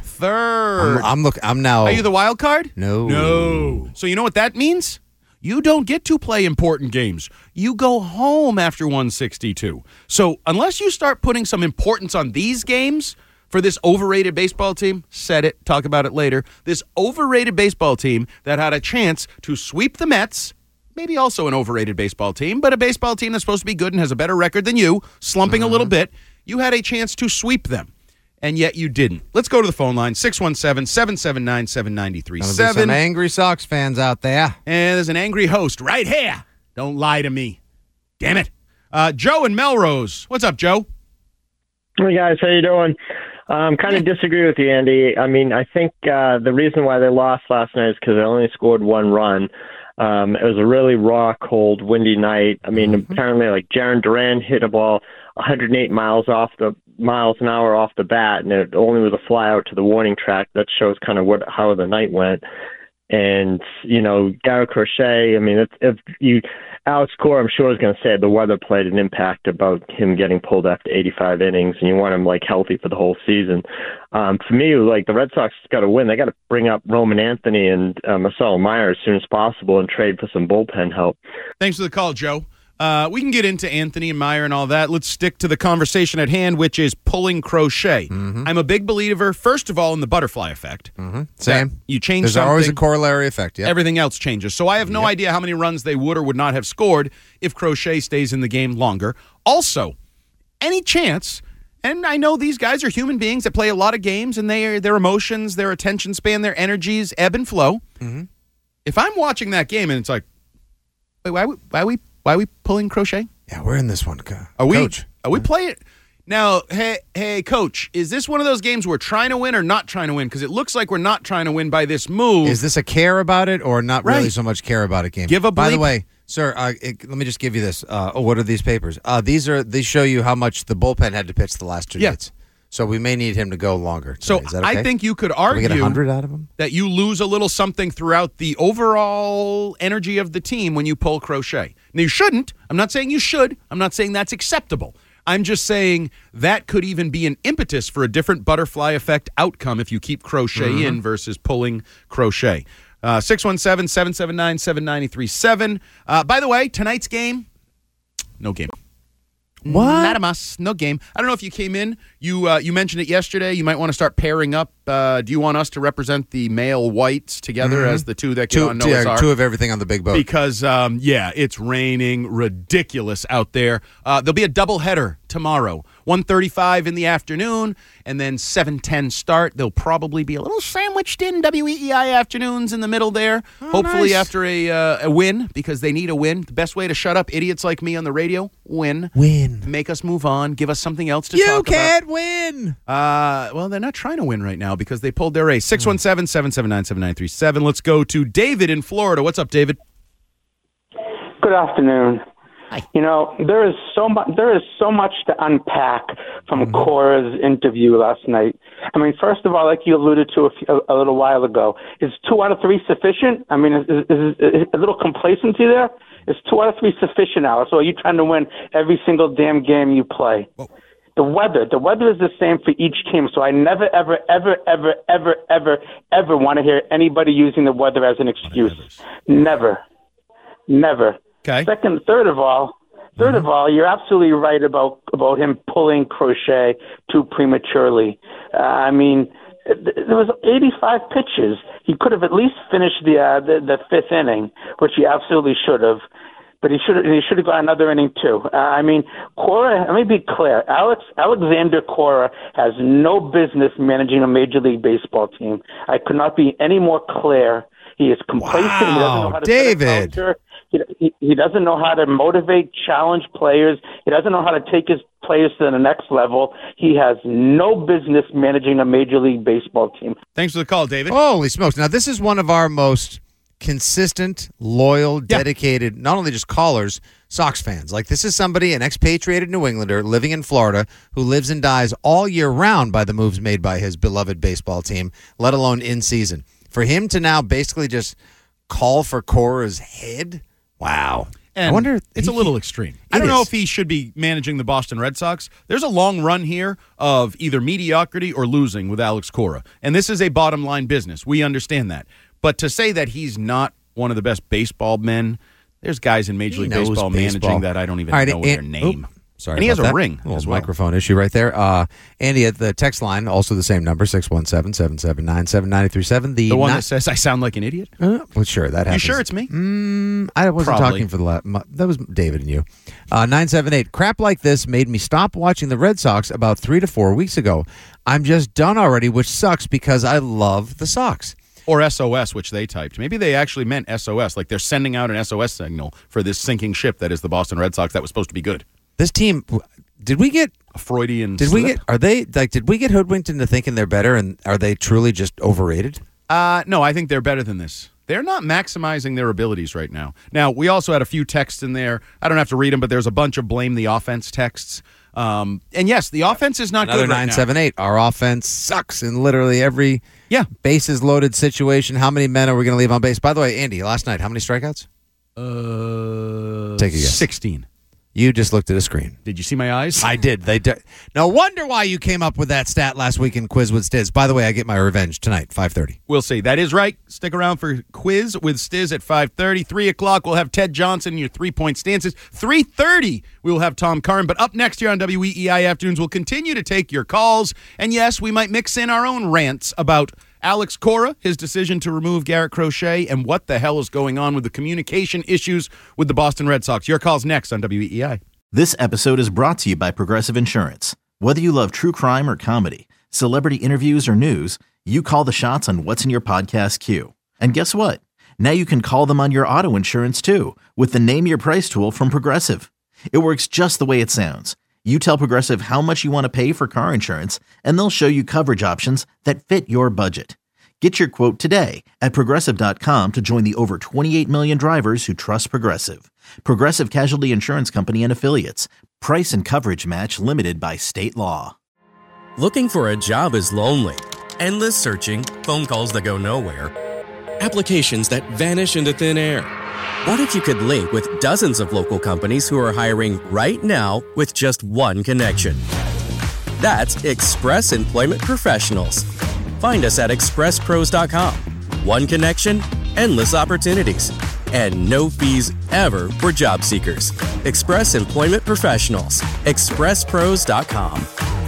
I'm now. Are you the wild card? No. So you know what that means? You don't get to play important games. You go home after 162. So unless you start putting some importance on these games for this overrated baseball team, said it, talk about it later, this overrated baseball team that had a chance to sweep the Mets, maybe also an overrated baseball team, but a baseball team that's supposed to be good and has a better record than you, slumping a little bit, you had a chance to sweep them. And yet you didn't. Let's go to the phone line, 617-779-7937. There's some angry Sox fans out there. And there's an angry host right here. Don't lie to me. Damn it. Joe in Melrose. What's up, Joe? Hey, guys. How you doing? Kind of disagree with you, Andy. I mean, I think the reason why they lost last night is because they only scored 1 run. It was a really raw, cold, windy night. I mean, apparently, like, Jaron Duran hit a ball 108 miles an hour off the bat, and it only was a fly out to the warning track. That shows kind of how the night went. And, Garrett Crochet, I mean, Alex Cora, I'm sure, is going to say the weather played an impact about him getting pulled after 85 innings, and you want him, healthy for the whole season. For me, the Red Sox got to win. They got to bring up Roman Anthony and Marcelo Meyer as soon as possible and trade for some bullpen help. Thanks for the call, Joe. We can get into Anthony and Meyer and all that. Let's stick to the conversation at hand, which is pulling Crochet. I'm a big believer, first of all, in the butterfly effect. Same. You change There's something. always a corollary effect. Yep. Everything else changes. So I have no idea how many runs they would or would not have scored if Crochet stays in the game longer. Also, any chance, and I know these guys are human beings that play a lot of games, and their emotions, their attention span, their energies ebb and flow. If I'm watching that game and it's like, wait, why are we pulling Crochet? Yeah, we're in this one, Coach. Are we playing? Now, hey, Coach, is this one of those games we're trying to win or not trying to win? Because it looks like we're not trying to win by this move. Is this a care about it or not really so much care about it game? Give a bleep. By the way, sir, let me just give you this. What are these papers? These show you how much the bullpen had to pitch the last 2 nights. So we may need him to go longer. So Is that okay? I think you could Can we get argue 100 out of him? that you lose a little something throughout the overall energy of the team when you pull Crochet. Now, you shouldn't. I'm not saying you should. I'm not saying that's acceptable. I'm just saying that could even be an impetus for a different butterfly effect outcome if you keep Crochet in versus pulling Crochet. 617-779-7937. By the way, tonight's game, no game. What? Not a must. No game. I don't know if you came in. You mentioned it yesterday. You might want to start pairing up. Do you want us to represent the male whites together as the two that get on Noah's Ark? Two of everything on the big boat. Because, it's raining ridiculous out there. There'll be a doubleheader tomorrow, 1:35 in the afternoon, and then 7:10 start. There'll probably be a little sandwiched in WEEI afternoons in the middle there. Hopefully after a win, because they need a win. The best way to shut up idiots like me on the radio, win. Make us move on. Give us something else to talk about. You can't win. Well, they're not trying to win right now because they pulled their ace. 617-779-7937. Let's go to David in Florida. What's up, David? Good afternoon. Hi. You know, there is so much to unpack from Cora's interview last night. I mean, first of all, like you alluded to a little while ago, is 2 out of 3 sufficient? I mean, is a little complacency there? Is 2 out of 3 sufficient, Alex? Or are you trying to win every single damn game you play? Whoa. The weather is the same for each team, so I never, ever, ever, ever, ever, ever, ever want to hear anybody using the weather as an excuse. Never. Okay. Third of all, you're absolutely right about him pulling Crochet too prematurely. I mean, there was 85 pitches. He could have at least finished the 5th inning, which he absolutely should have. But he should have got another inning too. I mean, Cora. Let me be clear. Alexander Cora has no business managing a Major League Baseball team. I could not be any more clear. He is complacent. Wow, he doesn't know how to David. set a counter. He doesn't know how to motivate, challenge players. He doesn't know how to take his players to the next level. He has no business managing a Major League Baseball team. Thanks for the call, David. Holy smokes. Now, this is one of our most consistent, loyal, dedicated, not only just callers, Sox fans. Like, this is somebody, an expatriated New Englander living in Florida who lives and dies all year round by the moves made by his beloved baseball team, let alone in season. For him to now basically just call for Cora's head, wow. And I wonder. It's a little extreme. I don't know if he should be managing the Boston Red Sox. There's a long run here of either mediocrity or losing with Alex Cora. And this is a bottom line business. We understand that. But to say that he's not one of the best baseball men, there's guys in Major League Baseball managing that I don't even know their name. Sorry, and he has about a that. ring. Little microphone issue right there. Andy, at the text line, also the same number, 617-779-7937. The one that says I sound like an idiot? Well, sure, that happens. You sure it's me? I wasn't Probably. talking for the last. That was David and you. 978. Crap like this made me stop watching the Red Sox about 3 to 4 weeks ago. I'm just done already, which sucks because I love the Sox. Or SOS, which they typed. Maybe they actually meant SOS, like they're sending out an SOS signal for this sinking ship that is the Boston Red Sox that was supposed to be good. This team, did we get a Freudian Did slip? we get? Are they like? Did we get hoodwinked into thinking they're better? And are they truly just overrated? No, I think they're better than this. They're not maximizing their abilities right now. Now, we also had a few texts in there. I don't have to read them, but there's a bunch of blame the offense texts. And yes, the offense is not Another good right 978. Our offense sucks in literally every bases loaded situation. How many men are we going to leave on base? By the way, Andy, last night, how many strikeouts? Take a guess. 16. You just looked at a screen. Did you see my eyes? I did. No wonder why you came up with that stat last week in Quiz with Stiz. By the way, I get my revenge tonight, 5:30. We'll see. That is right. Stick around for Quiz with Stiz at 5:30. 3 o'clock, we'll have Ted Johnson in your 3-point stances. 3:30, we'll have Tom Curran. But up next here on WEEI Afternoons, we'll continue to take your calls. And yes, we might mix in our own rants about Alex Cora, his decision to remove Garrett Crochet, and what the hell is going on with the communication issues with the Boston Red Sox. Your call's next on WEEI. This episode is brought to you by Progressive Insurance. Whether you love true crime or comedy, celebrity interviews or news, you call the shots on what's in your podcast queue. And guess what? Now you can call them on your auto insurance too with the Name Your Price tool from Progressive. It works just the way it sounds. You tell Progressive how much you want to pay for car insurance, and they'll show you coverage options that fit your budget. Get your quote today at Progressive.com to join the over 28 million drivers who trust Progressive. Progressive Casualty Insurance Company and Affiliates. Price and coverage match limited by state law. Looking for a job is lonely. Endless searching, phone calls that go nowhere, applications that vanish into thin air. What if you could link with dozens of local companies who are hiring right now with just one connection? That's Express Employment Professionals. Find us at expresspros.com. One connection, endless opportunities, and no fees ever for job seekers. Express Employment Professionals. expresspros.com.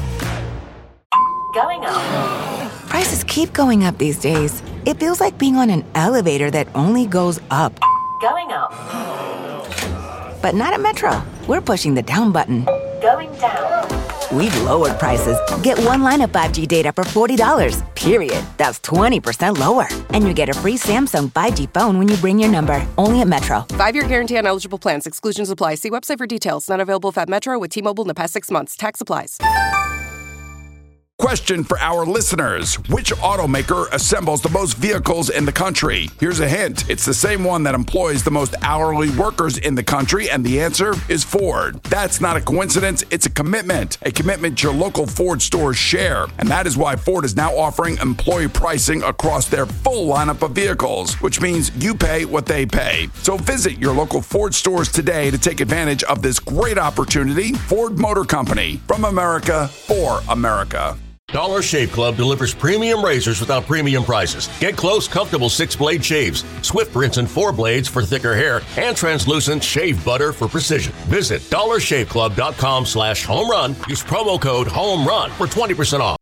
Going up. Prices keep going up these days. It feels like being on an elevator that only goes up. Going up. But not at Metro. We're pushing the down button. Going down. We've lowered prices. Get one line of 5G data for $40, period. That's 20% lower. And you get a free Samsung 5G phone when you bring your number. Only at Metro. 5-year guarantee on eligible plans. Exclusions apply. See website for details. Not available if at Metro with T-Mobile in the past 6 months. Tax applies. Question for our listeners. Which automaker assembles the most vehicles in the country? Here's a hint. It's the same one that employs the most hourly workers in the country, and the answer is Ford. That's not a coincidence. It's a commitment your local Ford stores share. And that is why Ford is now offering employee pricing across their full lineup of vehicles, which means you pay what they pay. So visit your local Ford stores today to take advantage of this great opportunity. Ford Motor Company, from America for America. Dollar Shave Club delivers premium razors without premium prices. Get close, comfortable 6-blade shaves, Swift rinse and 4 blades for thicker hair, and translucent shave butter for precision. Visit dollarshaveclub.com/homerun. Use promo code HOMERUN for 20% off.